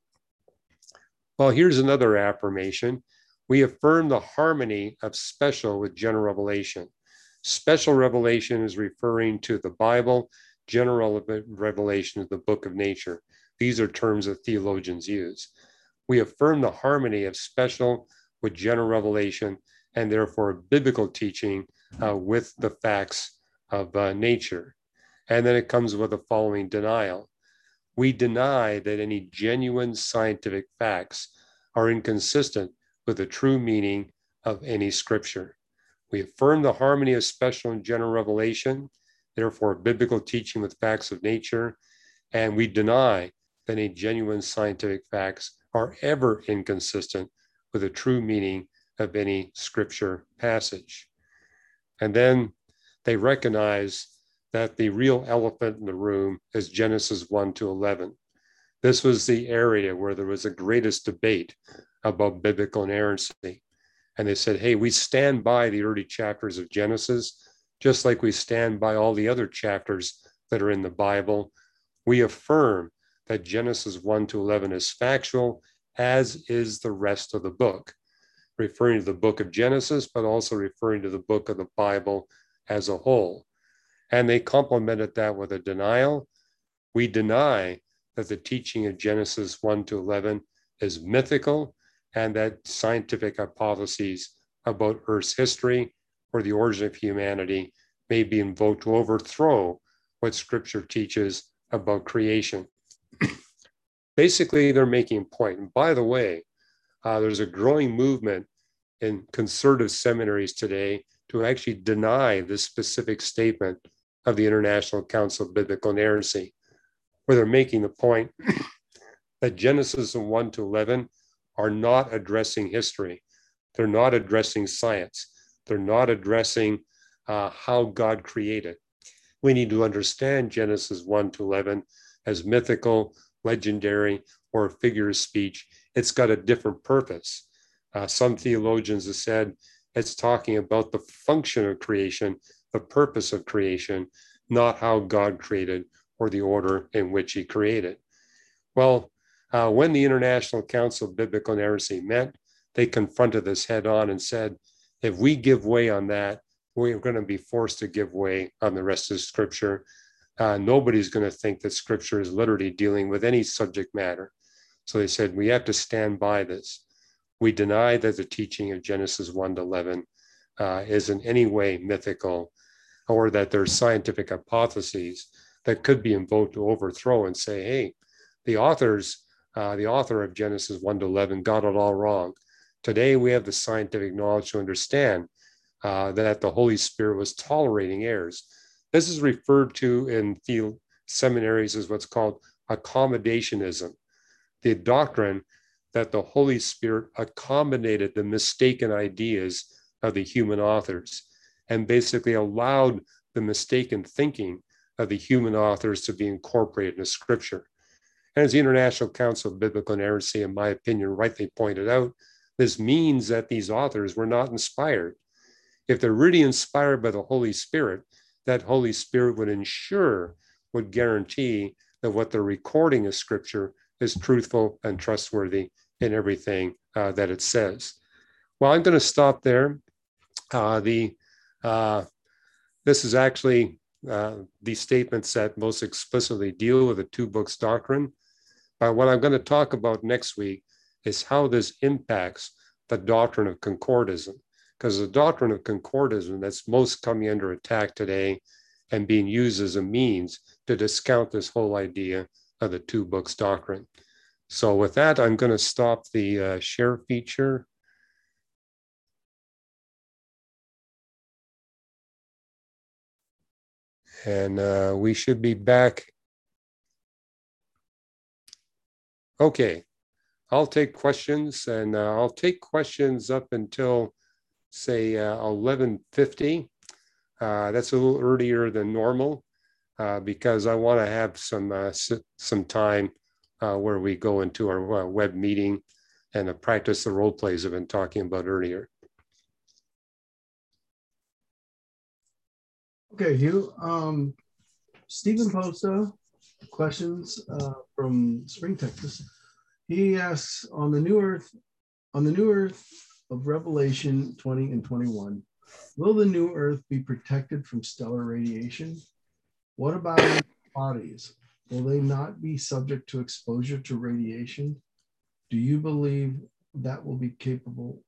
Well, here's another affirmation. We affirm the harmony of special with general revelation. Special revelation is referring to the Bible. General revelation is the book of nature. These are terms that theologians use. We affirm the harmony of special with general revelation and therefore biblical teaching with the facts of nature. And then it comes with the following denial. We deny that any genuine scientific facts are inconsistent with the true meaning of any scripture. We affirm the harmony of special and general revelation, therefore biblical teaching with facts of nature, and we deny that any genuine scientific facts are ever inconsistent with the true meaning of any scripture passage. And then they recognize that the real elephant in the room is Genesis 1 to 11. This was the area where there was the greatest debate about biblical inerrancy. And they said, hey, we stand by the early chapters of Genesis, just like we stand by all the other chapters that are in the Bible. We affirm that Genesis 1 to 11 is factual, as is the rest of the book, referring to the book of Genesis, but also referring to the book of the Bible as a whole. And they complemented that with a denial. We deny that the teaching of Genesis 1 to 11 is mythical and that scientific hypotheses about Earth's history or the origin of humanity may be invoked to overthrow what Scripture teaches about creation. Basically, they're making a point. And by the way, there's a growing movement in conservative seminaries today to actually deny this specific statement of the International Council of Biblical Inerrancy, where they're making the point that Genesis 1 to 11 are not addressing history. They're not addressing science. They're not addressing how God created. We need to understand Genesis 1 to 11 as mythical, legendary, or a figure of speech. It's got a different purpose. Some theologians have said it's talking about the function of creation, the purpose of creation, not how God created or the order in which he created. Well, when the International Council of Biblical Inerrancy met, they confronted this head on and said, if we give way on that, we're going to be forced to give way on the rest of Scripture. Nobody's going to think that Scripture is literally dealing with any subject matter. So they said, we have to stand by this. We deny that the teaching of Genesis 1 to 11 is in any way mythical, or that there's scientific hypotheses that could be invoked to overthrow and say, hey, the author of Genesis 1 to 11 got it all wrong. Today, we have the scientific knowledge to understand that the Holy Spirit was tolerating errors. This is referred to in seminaries as what's called accommodationism, the doctrine that the Holy Spirit accommodated the mistaken ideas of the human authors and basically allowed the mistaken thinking of the human authors to be incorporated into Scripture. And as the International Council of Biblical Inerrancy, in my opinion, rightly pointed out, this means that these authors were not inspired. If they're really inspired by the Holy Spirit, that Holy Spirit would guarantee that what they're recording as Scripture is truthful and trustworthy in everything that it says. Well, I'm going to stop there. This is actually the statements that most explicitly deal with the two books doctrine. But what I'm going to talk about next week is how this impacts the doctrine of concordism, because the doctrine of concordism that's most coming under attack today and being used as a means to discount this whole idea of the two books doctrine. So with that, I'm going to stop the share feature. And we should be back. Okay, I'll take questions, and I'll take questions up until, say, 11:50. That's a little earlier than normal because I want to have some time where we go into our web meeting and practice the role plays I've been talking about earlier. Okay, Hugh. Stephen Posta, questions from Spring, Texas. He asks, on the new earth of Revelation 20 and 21, will the new earth be protected from stellar radiation? What about bodies? Will they not be subject to exposure to radiation? Do you believe that we'll be capable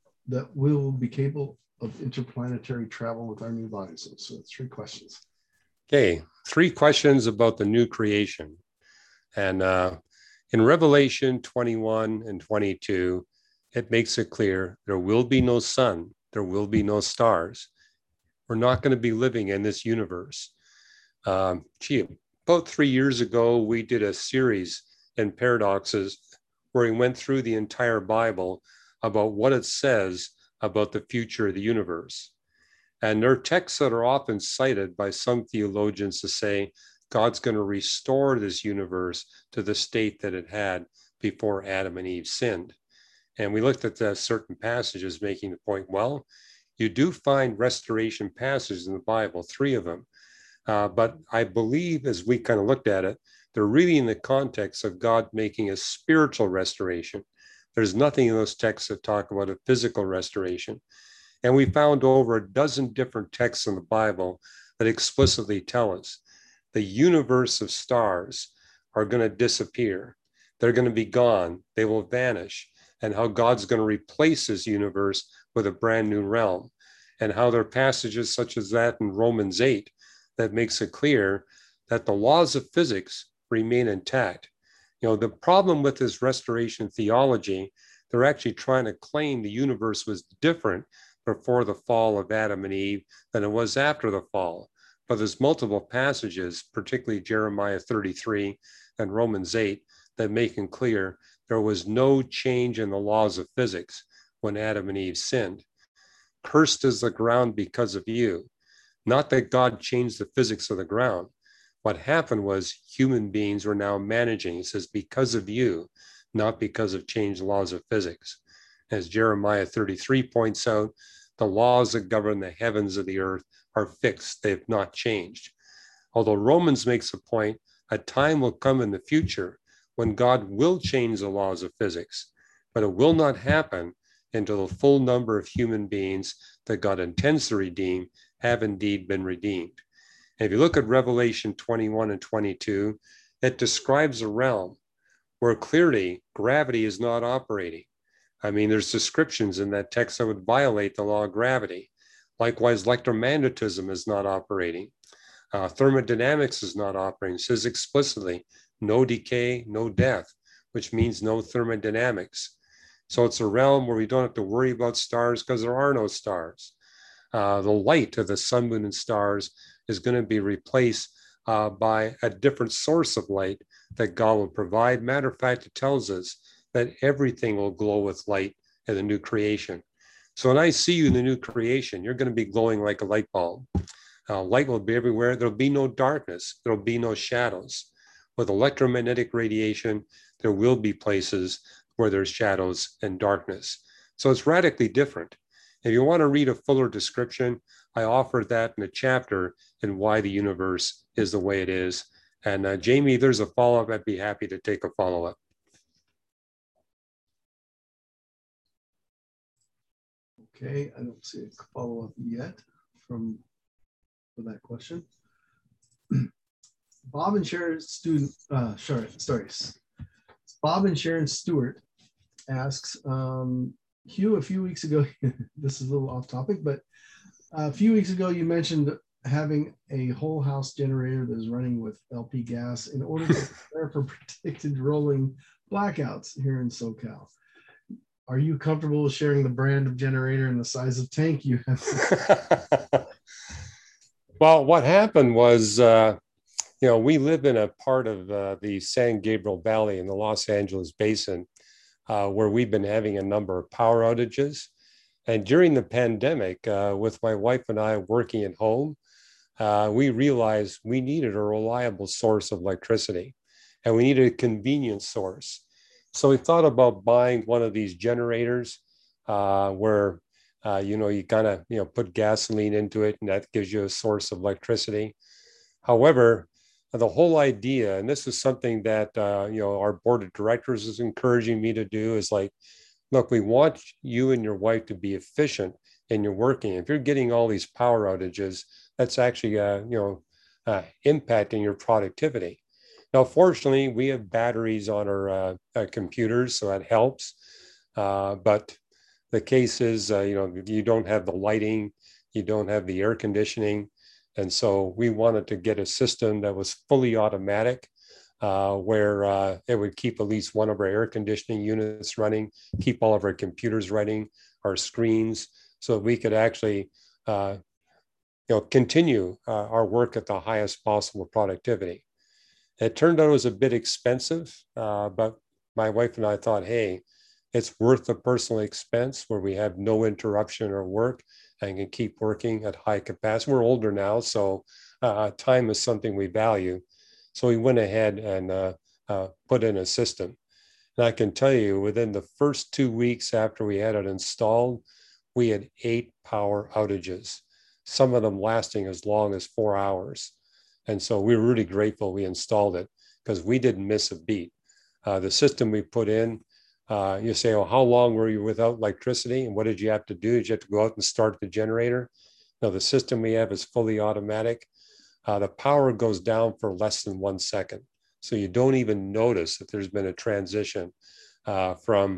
of interplanetary travel with our new bodies? So 3 questions. Okay, 3 questions about the new creation. And in Revelation 21 and 22, it makes it clear there will be no sun, there will be no stars. We're not going to be living in this universe. About 3 years ago, we did a series in Paradoxes where we went through the entire Bible about what it says about the future of the universe. And there are texts that are often cited by some theologians to say God's going to restore this universe to the state that it had before Adam and Eve sinned. And we looked at certain passages making the point, well, you do find restoration passages in the Bible, 3 of them. But I believe as we kind of looked at it, they're really in the context of God making a spiritual restoration. There's nothing in those texts that talk about a physical restoration. And we found over a dozen different texts in the Bible that explicitly tell us the universe of stars are going to disappear. They're going to be gone. They will vanish. and how God's going to replace his universe with a brand new realm, and how there are passages such as that in Romans 8 that makes it clear that the laws of physics remain intact. You know, the problem with this restoration theology, they're actually trying to claim the universe was different before the fall of Adam and Eve than it was after the fall. But there's multiple passages, particularly Jeremiah 33 and Romans 8, that make it clear there was no change in the laws of physics when Adam and Eve sinned. Cursed is the ground because of you. Not that God changed the physics of the ground. What happened was human beings were now managing. He says, because of you, not because of changed laws of physics. As Jeremiah 33 points out, the laws that govern the heavens of the earth are fixed. They have not changed. Although Romans makes a point, a time will come in the future when God will change the laws of physics, but it will not happen until the full number of human beings that God intends to redeem have indeed been redeemed. And if you look at Revelation 21 and 22, it describes a realm where clearly gravity is not operating. I mean, there's descriptions in that text that would violate the law of gravity. Likewise, electromagnetism is not operating. Thermodynamics is not operating. It says explicitly, no decay, no death, which means no thermodynamics. So it's a realm where we don't have to worry about stars because there are no stars. The light of the sun, moon, and stars is going to be replaced by a different source of light that God will provide. Matter of fact, it tells us that everything will glow with light in the new creation. So when I see you in the new creation, you're going to be glowing like a light bulb. Light will be everywhere. There'll be no darkness. There'll be no shadows. With electromagnetic radiation, there will be places where there's shadows and darkness. So it's radically different. If you want to read a fuller description, I offered that in a chapter in why the universe is the way it is. And Jamie, there's a follow-up. I'd be happy to take a follow-up. Okay, I don't see a follow-up yet for that question. Bob and Sharon Bob and Sharon Stewart asks, Hugh, a few weeks ago, this is a little off topic, but a few weeks ago you mentioned having a whole house generator that is running with LP gas in order to prepare for predicted rolling blackouts here in SoCal. Are you comfortable with sharing the brand of generator and the size of tank you have? Well, what happened was, we live in a part of the San Gabriel Valley in the Los Angeles basin where we've been having a number of power outages. And during the pandemic, with my wife and I working at home, we realized we needed a reliable source of electricity and we needed a convenient source. So we thought about buying one of these generators where, you kind of, put gasoline into it and that gives you a source of electricity. However, the whole idea, and this is something that, our board of directors is encouraging me to do, is like, look, we want you and your wife to be efficient in your working. If you're getting all these power outages, that's actually, impacting your productivity. Now, fortunately, we have batteries on our computers, so that helps. But the case is, you don't have the lighting, you don't have the air conditioning. And so we wanted to get a system that was fully automatic, where it would keep at least one of our air conditioning units running, keep all of our computers running, our screens, so that we could actually continue our work at the highest possible productivity. It turned out it was a bit expensive, but my wife and I thought, hey, it's worth the personal expense where we have no interruption or work and can keep working at high capacity. We're older now, so time is something we value. So we went ahead and put in a system. And I can tell you, within the first 2 weeks after we had it installed, we had 8 power outages, some of them lasting as long as 4 hours. And so we were really grateful we installed it because we didn't miss a beat. The system we put in, you say, oh, how long were you without electricity? And what did you have to do? Did you have to go out and start the generator? No, the system we have is fully automatic. The power goes down for less than 1 second. So you don't even notice that there's been a transition from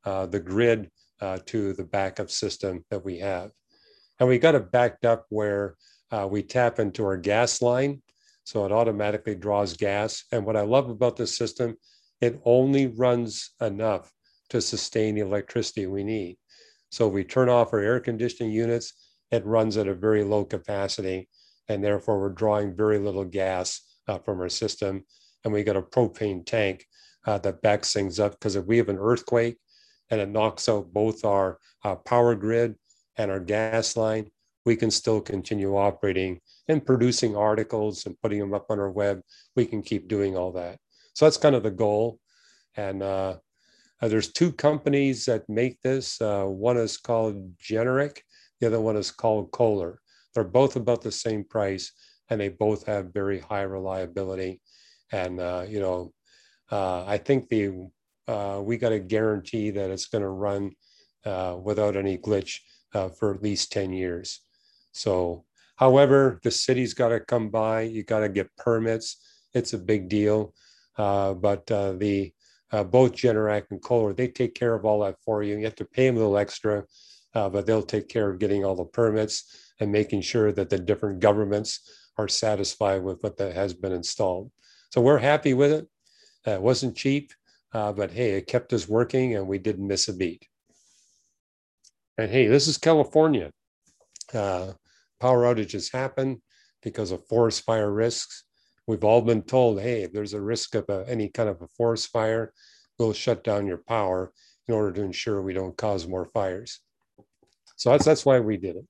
the grid to the backup system that we have. And we got it backed up where we tap into our gas line, so it automatically draws gas. And what I love about this system, it only runs enough to sustain the electricity we need. So we turn off our air conditioning units, it runs at a very low capacity, and therefore we're drawing very little gas from our system. And we got a propane tank that backs things up, because if we have an earthquake and it knocks out both our power grid and our gas line, we can still continue operating and producing articles and putting them up on our web. We can keep doing all that. So that's kind of the goal. And there's two companies that make this. One is called Generic. The other one is called Kohler. They're both about the same price, and they both have very high reliability. And, I think we got a guarantee that it's going to run without any glitch for at least 10 years. So, however, the city's got to come by. You got to get permits. It's a big deal. But both Generac and Kohler, they take care of all that for you. You have to pay them a little extra, but they'll take care of getting all the permits and making sure that the different governments are satisfied with what that has been installed. So we're happy with it. It wasn't cheap, but hey, it kept us working and we didn't miss a beat. And hey, this is California. Power outages happen because of forest fire risks. We've all been told, hey, if there's a risk of any kind of a forest fire, we'll shut down your power in order to ensure we don't cause more fires. So that's why we did it.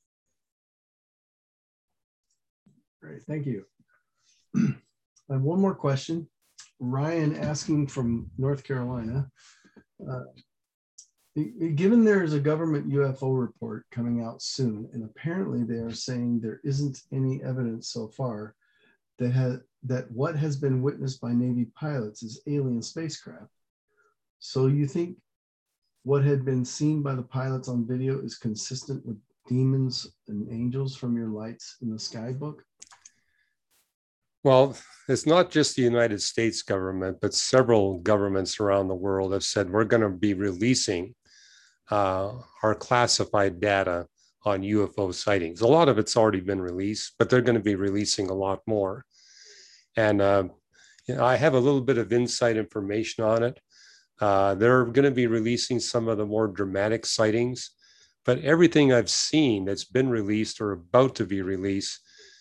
Great, thank you. I have one more question. Ryan asking from North Carolina. Given there is a government UFO report coming out soon, and apparently they are saying there isn't any evidence so far that what has been witnessed by Navy pilots is alien spacecraft. So you think what had been seen by the pilots on video is consistent with demons and angels from your Lights in the Sky book? Well, it's not just the United States government, but several governments around the world have said we're going to be releasing our classified data on UFO sightings. A lot of it's already been released, but they're going to be releasing a lot more. And I have a little bit of inside information on it. They're going to be releasing some of the more dramatic sightings, but everything I've seen that's been released or about to be released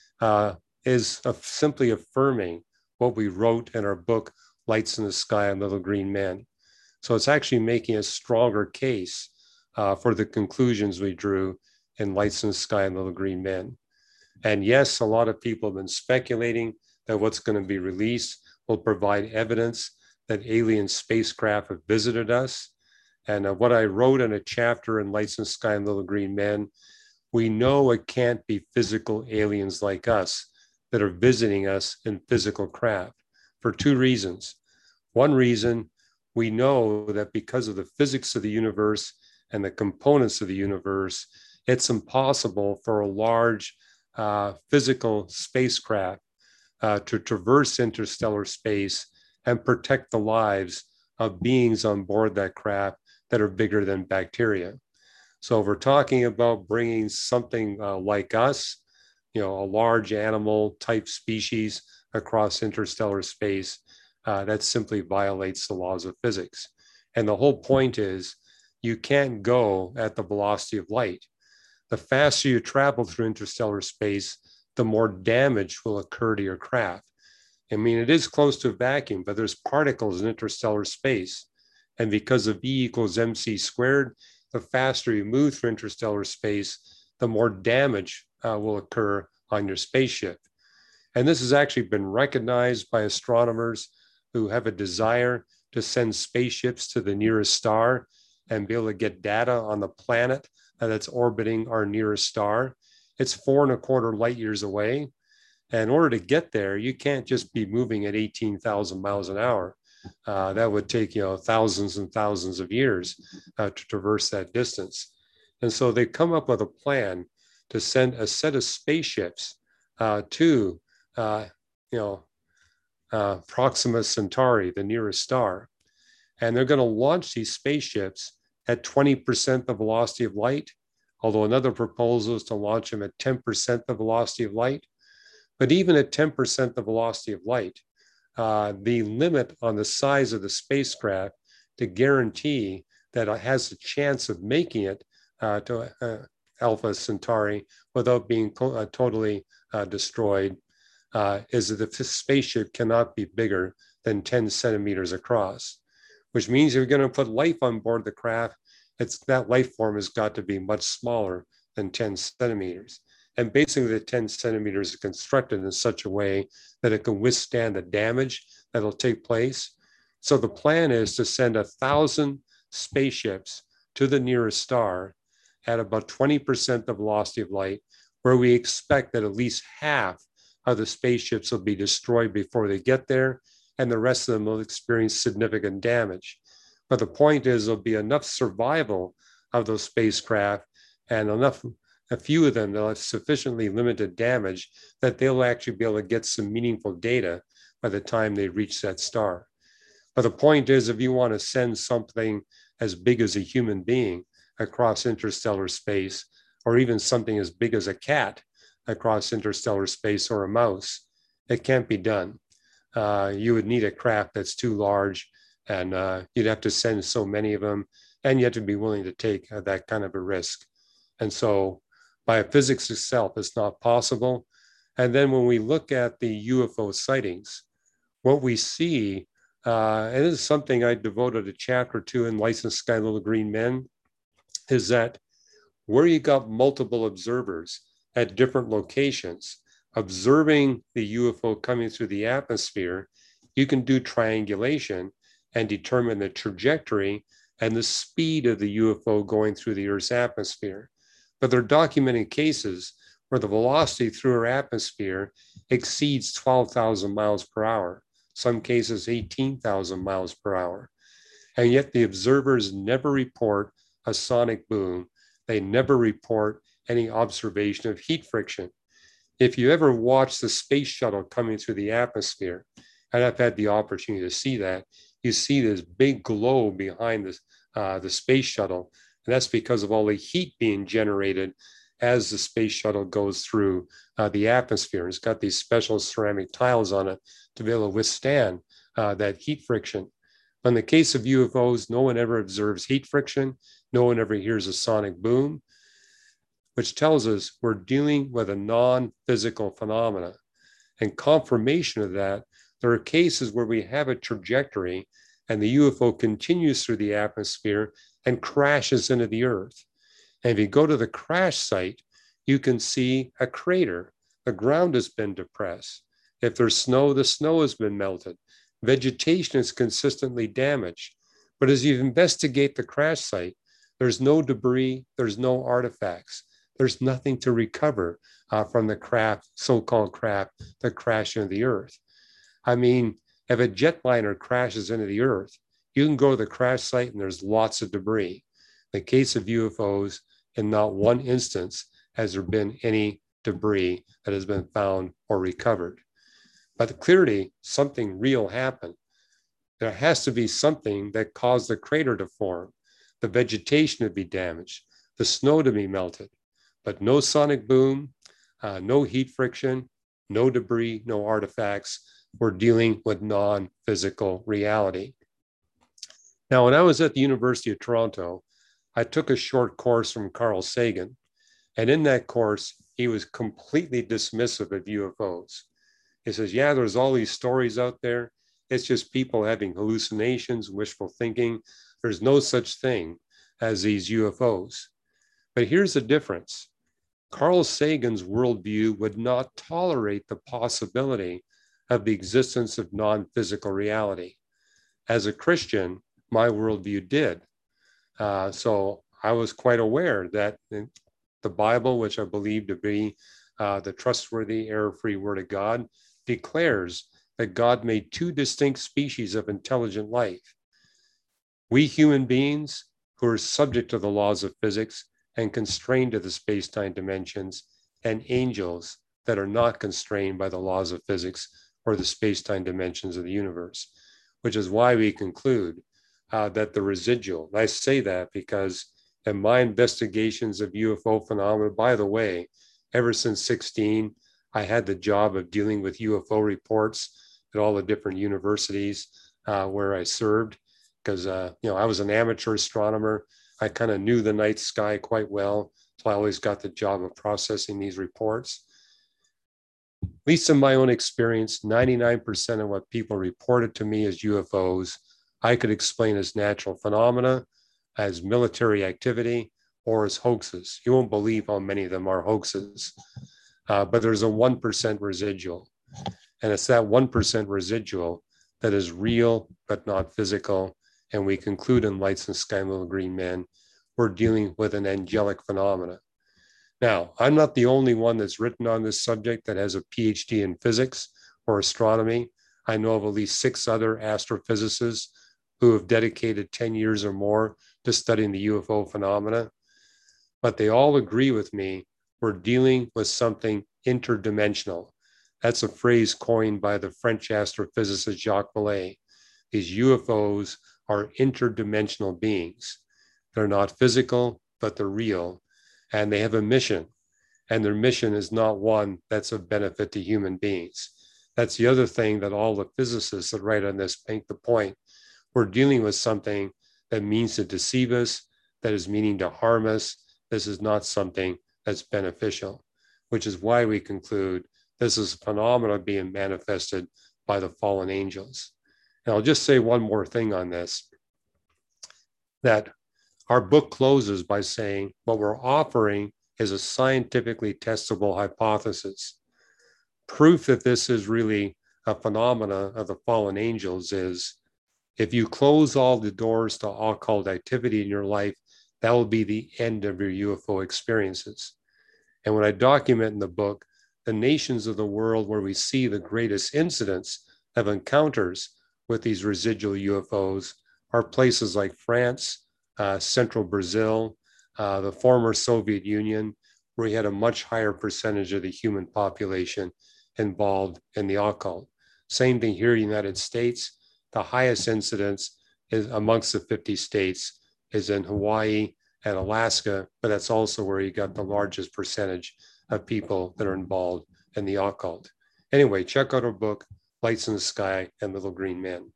is simply affirming what we wrote in our book, Lights in the Sky and Little Green Men. So it's actually making a stronger case for the conclusions we drew in Lights in the Sky and Little Green Men. And yes, a lot of people have been speculating that what's going to be released will provide evidence that alien spacecraft have visited us. And what I wrote in a chapter in Lights in the Sky and Little Green Men, we know it can't be physical aliens like us that are visiting us in physical craft for two reasons. One reason, we know that because of the physics of the universe and the components of the universe, it's impossible for a large physical spacecraft to traverse interstellar space and protect the lives of beings on board that craft that are bigger than bacteria. So if we're talking about bringing something like us, a large animal type species across interstellar space, that simply violates the laws of physics. And the whole point is you can't go at the velocity of light. The faster you travel through interstellar space, the more damage will occur to your craft. I mean, it is close to a vacuum, but there's particles in interstellar space. And because of E equals mc squared, the faster you move through interstellar space, the more damage will occur on your spaceship. And this has actually been recognized by astronomers who have a desire to send spaceships to the nearest star and be able to get data on the planet that's orbiting our nearest star. It's 4.25 light years away. And in order to get there, you can't just be moving at 18,000 miles an hour. That would take, thousands and thousands of years to traverse that distance. And so they come up with a plan to send a set of spaceships to, Proxima Centauri, the nearest star. And they're going to launch these spaceships at 20% the velocity of light, although another proposal is to launch them at 10% the velocity of light. But even at 10% the velocity of light, the limit on the size of the spacecraft to guarantee that it has a chance of making it to Alpha Centauri without being totally destroyed is that the spaceship cannot be bigger than 10 centimeters across, which means if you're going to put life on board the craft, that life form has got to be much smaller than 10 centimeters. And basically the 10 centimeters is constructed in such a way that it can withstand the damage that'll take place. So the plan is to send 1,000 spaceships to the nearest star at about 20% the velocity of light, where we expect that at least half of the spaceships will be destroyed before they get there, and the rest of them will experience significant damage. But the point is there'll be enough survival of those spacecraft and a few of them, they'll have sufficiently limited damage that they'll actually be able to get some meaningful data by the time they reach that star. But the point is, if you want to send something as big as a human being across interstellar space, or even something as big as a cat across interstellar space or a mouse, it can't be done. You would need a craft that's too large, and you'd have to send so many of them, and you have to be willing to take that kind of a risk. And so biophysics itself is not possible. And then when we look at the UFO sightings, what we see, and this is something I devoted a chapter to in Licensed Sky Little Green Men, is that where you got multiple observers at different locations, observing the UFO coming through the atmosphere, you can do triangulation and determine the trajectory and the speed of the UFO going through the Earth's atmosphere. But they're documenting cases where the velocity through our atmosphere exceeds 12,000 miles per hour, some cases 18,000 miles per hour. And yet the observers never report a sonic boom. They never report any observation of heat friction. If you ever watch the space shuttle coming through the atmosphere, and I've had the opportunity to see that, you see this big glow behind the space shuttle. And that's because of all the heat being generated as the space shuttle goes through the atmosphere. It's got these special ceramic tiles on it to be able to withstand that heat friction. But in the case of UFOs, no one ever observes heat friction. No one ever hears a sonic boom, which tells us we're dealing with a non-physical phenomena. And confirmation of that, there are cases where we have a trajectory and the UFO continues through the atmosphere and crashes into the Earth. And if you go to the crash site, you can see a crater. The ground has been depressed. If there's snow, the snow has been melted. Vegetation is consistently damaged. But as you investigate the crash site, there's no debris, there's no artifacts. There's nothing to recover from the craft, so-called craft, that crashed into the Earth. I mean, if a jetliner crashes into the Earth, you can go to the crash site and there's lots of debris. In the case of UFOs, in not one instance has there been any debris that has been found or recovered. But clearly, something real happened. There has to be something that caused the crater to form, the vegetation to be damaged, the snow to be melted. But no sonic boom, no heat friction, no debris, no artifacts. We're dealing with non-physical reality. Now, when I was at the University of Toronto, I took a short course from Carl Sagan. And in that course, he was completely dismissive of UFOs. He says, yeah, there's all these stories out there. It's just people having hallucinations, wishful thinking. There's no such thing as these UFOs. But here's the difference. Carl Sagan's worldview would not tolerate the possibility of the existence of non-physical reality. As a Christian, my worldview did. So I was quite aware that the Bible, which I believe to be the trustworthy, error-free Word of God, declares that God made two distinct species of intelligent life. We human beings who are subject to the laws of physics and constrained to the space-time dimensions, and angels that are not constrained by the laws of physics or the space-time dimensions of the universe, which is why we conclude that the residual, and I say that because in my investigations of UFO phenomena, by the way, ever since 16, I had the job of dealing with UFO reports at all the different universities where I served, because I was an amateur astronomer. I kind of knew the night sky quite well, so I always got the job of processing these reports. At least in my own experience, 99% of what people reported to me as UFOs, I could explain as natural phenomena, as military activity, or as hoaxes. You won't believe how many of them are hoaxes. But there's a 1% residual. And it's that 1% residual that is real, but not physical. And we conclude in Lights in the Sky and Little Green Men, we're dealing with an angelic phenomena. Now, I'm not the only one that's written on this subject that has a PhD in physics or astronomy. I know of at least 6 other astrophysicists who have dedicated 10 years or more to studying the UFO phenomena. But they all agree with me, we're dealing with something interdimensional. That's a phrase coined by the French astrophysicist Jacques Vallée. These UFOs are interdimensional beings. They're not physical, but they're real. And they have a mission. And their mission is not one that's of benefit to human beings. That's the other thing that all the physicists that write on this make the point. We're dealing with something that means to deceive us, that is meaning to harm us. This is not something that's beneficial, which is why we conclude this is a phenomenon being manifested by the fallen angels. And I'll just say one more thing on this, that our book closes by saying what we're offering is a scientifically testable hypothesis. Proof that this is really a phenomena of the fallen angels is if you close all the doors to occult activity in your life, that will be the end of your UFO experiences. And when I document in the book, the nations of the world where we see the greatest incidents of encounters with these residual UFOs are places like France, central Brazil, the former Soviet Union, where we had a much higher percentage of the human population involved in the occult. Same thing here in the United States. The highest incidence is amongst the 50 states is in Hawaii and Alaska, but that's also where you got the largest percentage of people that are involved in the occult. Anyway, check out our book, Lights in the Sky and Little Green Men.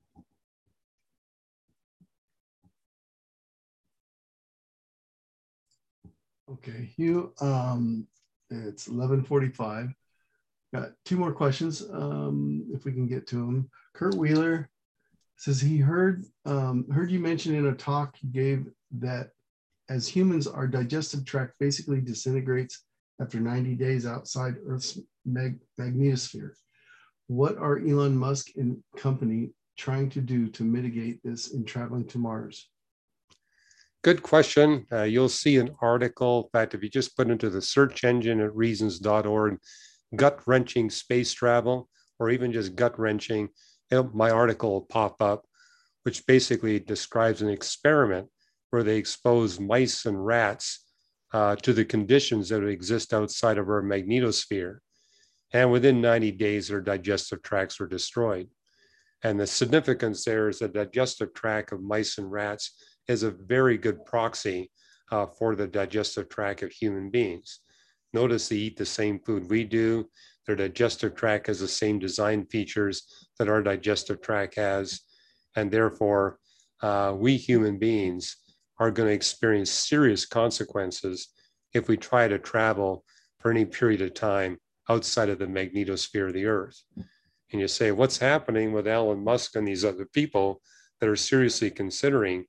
Okay, Hugh, it's 11:45. Got 2 more questions, if we can get to them. Kurt Wheeler says he heard you mention in a talk you gave that as humans, our digestive tract basically disintegrates after 90 days outside Earth's magnetosphere. What are Elon Musk and company trying to do to mitigate this in traveling to Mars? Good question. You'll see an article. In fact, if you just put into the search engine at reasons.org, gut-wrenching space travel, or even just gut-wrenching, my article will pop up, which basically describes an experiment where they expose mice and rats to the conditions that exist outside of our magnetosphere. And within 90 days, their digestive tracts were destroyed. And the significance there is the digestive tract of mice and rats is a very good proxy for the digestive tract of human beings. Notice they eat the same food we do. Their digestive tract has the same design features that our digestive tract has. And therefore, we human beings are going to experience serious consequences if we try to travel for any period of time outside of the magnetosphere of the Earth. And you say, what's happening with Elon Musk and these other people that are seriously considering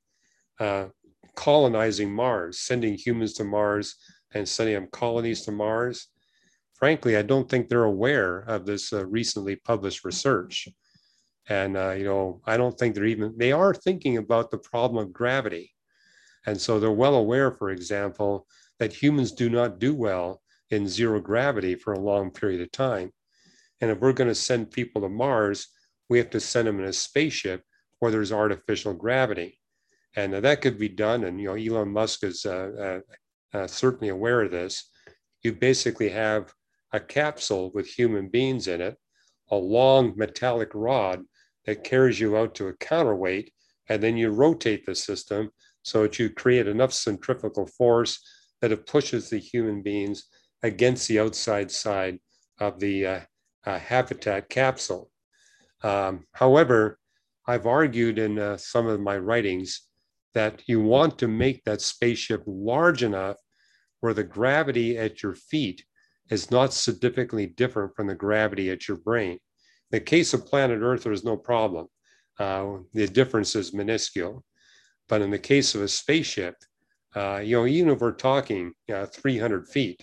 colonizing Mars, sending humans to Mars and sending them colonies to Mars? Frankly, I don't think they're aware of this recently published research. And, I don't think they are thinking about the problem of gravity. And so they're well aware, for example, that humans do not do well in zero gravity for a long period of time. And if we're going to send people to Mars, we have to send them in a spaceship where there's artificial gravity. And that could be done. And, Elon Musk is certainly aware of this. You basically have a capsule with human beings in it, a long metallic rod that carries you out to a counterweight, and then you rotate the system so that you create enough centrifugal force that it pushes the human beings against the outside side of the habitat capsule. However, I've argued in some of my writings that you want to make that spaceship large enough where the gravity at your feet is not significantly different from the gravity at your brain. In the case of planet Earth, there is no problem. The difference is minuscule. But in the case of a spaceship, even if we're talking 300 feet,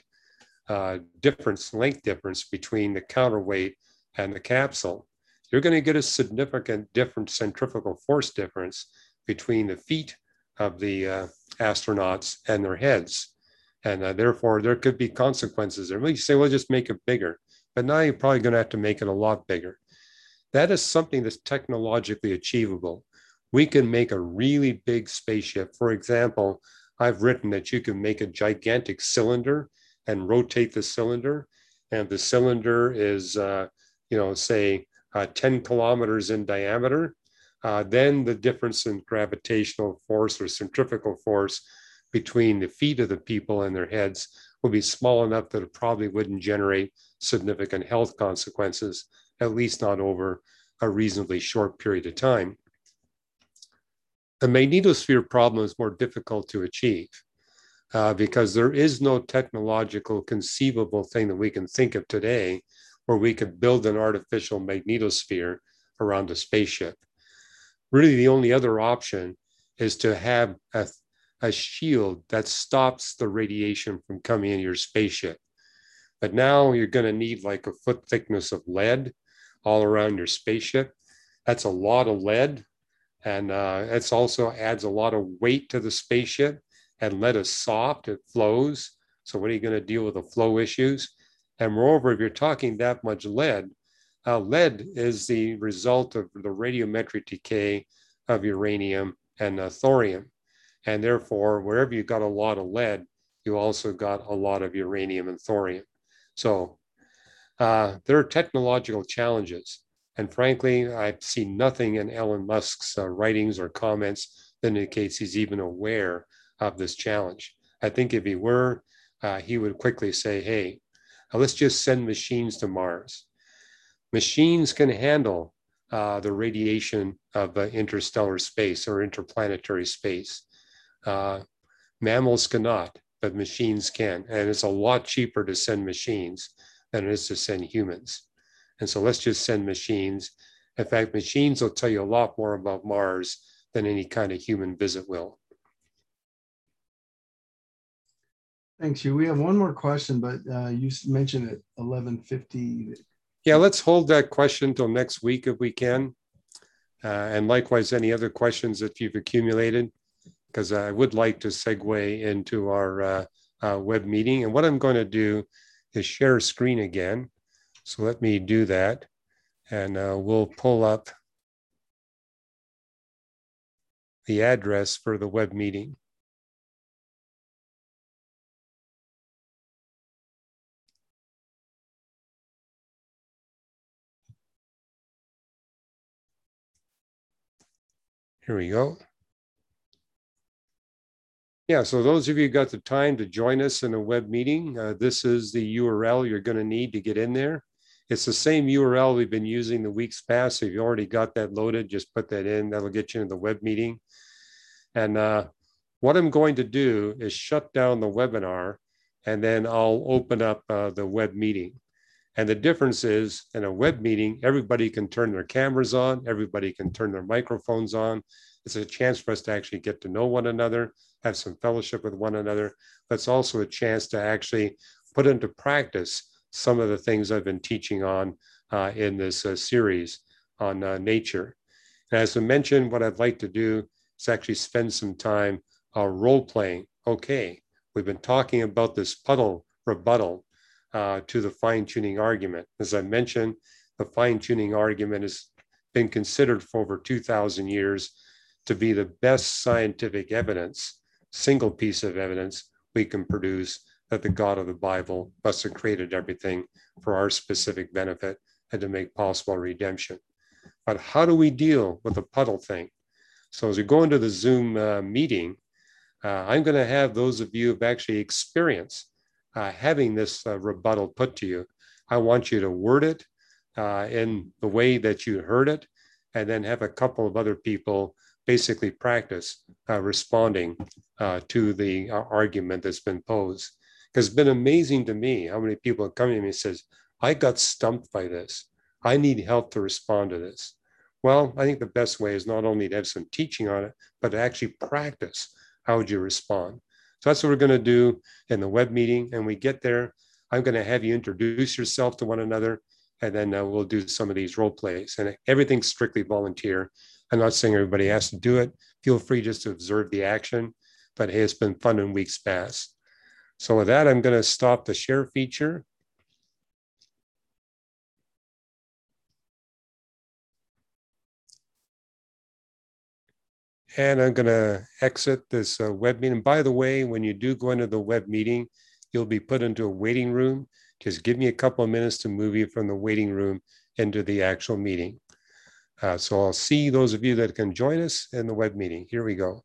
length difference between the counterweight and the capsule, you're going to get a significant different centrifugal force difference between the feet of the astronauts and their heads. And therefore, there could be consequences there. You say, well, just make it bigger. But now you're probably going to have to make it a lot bigger. That is something that's technologically achievable. We can make a really big spaceship. For example, I've written that you can make a gigantic cylinder and rotate the cylinder. And the cylinder is, say 10 kilometers in diameter. Then the difference in gravitational force or centrifugal force between the feet of the people and their heads will be small enough that it probably wouldn't generate significant health consequences, at least not over a reasonably short period of time. The magnetosphere problem is more difficult to achieve because there is no technological conceivable thing that we can think of today where we could build an artificial magnetosphere around a spaceship. Really, the only other option is to have a shield that stops the radiation from coming into your spaceship. But now you're going to need like a foot thickness of lead all around your spaceship. That's a lot of lead. And it also adds a lot of weight to the spaceship. And lead is soft, it flows. So what are you going to deal with the flow issues? And moreover, if you're talking that much lead, lead is the result of the radiometric decay of uranium and thorium. And therefore, wherever you got a lot of lead, you also got a lot of uranium and thorium. So there are technological challenges. And frankly, I've seen nothing in Elon Musk's writings or comments that indicates he's even aware of this challenge. I think if he were, he would quickly say, hey, let's just send machines to Mars. Machines can handle the radiation of interstellar space or interplanetary space. Mammals cannot, but machines can. And it's a lot cheaper to send machines than it is to send humans. And so let's just send machines. In fact, machines will tell you a lot more about Mars than any kind of human visit will. Thanks, Hugh. We have one more question, but you mentioned at 11:50. Yeah, let's hold that question till next week if we can. And likewise, any other questions that you've accumulated, because I would like to segue into our web meeting. And what I'm going to do is share screen again. So let me do that. And we'll pull up the address for the web meeting. Here we go. Yeah, so those of you who got the time to join us in a web meeting, this is the URL you're going to need to get in there. It's the same URL we've been using the weeks past. So if you already got that loaded, just put that in. That'll get you into the web meeting. And what I'm going to do is shut down the webinar, and then I'll open up the web meeting. And the difference is in a web meeting, everybody can turn their cameras on, everybody can turn their microphones on. It's a chance for us to actually get to know one another, have some fellowship with one another, but it's also a chance to actually put into practice some of the things I've been teaching on in this series on nature. And as I mentioned, what I'd like to do is actually spend some time role-playing. Okay, we've been talking about this puddle rebuttal to the fine-tuning argument. As I mentioned, the fine-tuning argument has been considered for over 2,000 years to be the best scientific evidence, single piece of evidence we can produce that the God of the Bible must have created everything for our specific benefit and to make possible redemption. But how do we deal with the puddle thing? So as we go into the Zoom meeting, I'm going to have those of you who've actually experienced having this rebuttal put to you. I want you to word it in the way that you heard it, and then have a couple of other people basically practice responding to the argument that's been posed. Because it's been amazing to me how many people come to me and says, I got stumped by this. I need help to respond to this. Well, I think the best way is not only to have some teaching on it, but to actually practice. How would you respond? So that's what we're going to do in the web meeting. And we get there, I'm going to have you introduce yourself to one another, and then we'll do some of these role plays. And everything's strictly volunteer. I'm not saying everybody has to do it. Feel free just to observe the action, but hey, it's been fun in weeks past. So with that, I'm going to stop the share feature. And I'm going to exit this web meeting. By the way, when you do go into the web meeting, you'll be put into a waiting room. Just give me a couple of minutes to move you from the waiting room into the actual meeting. So I'll see those of you that can join us in the web meeting. Here we go.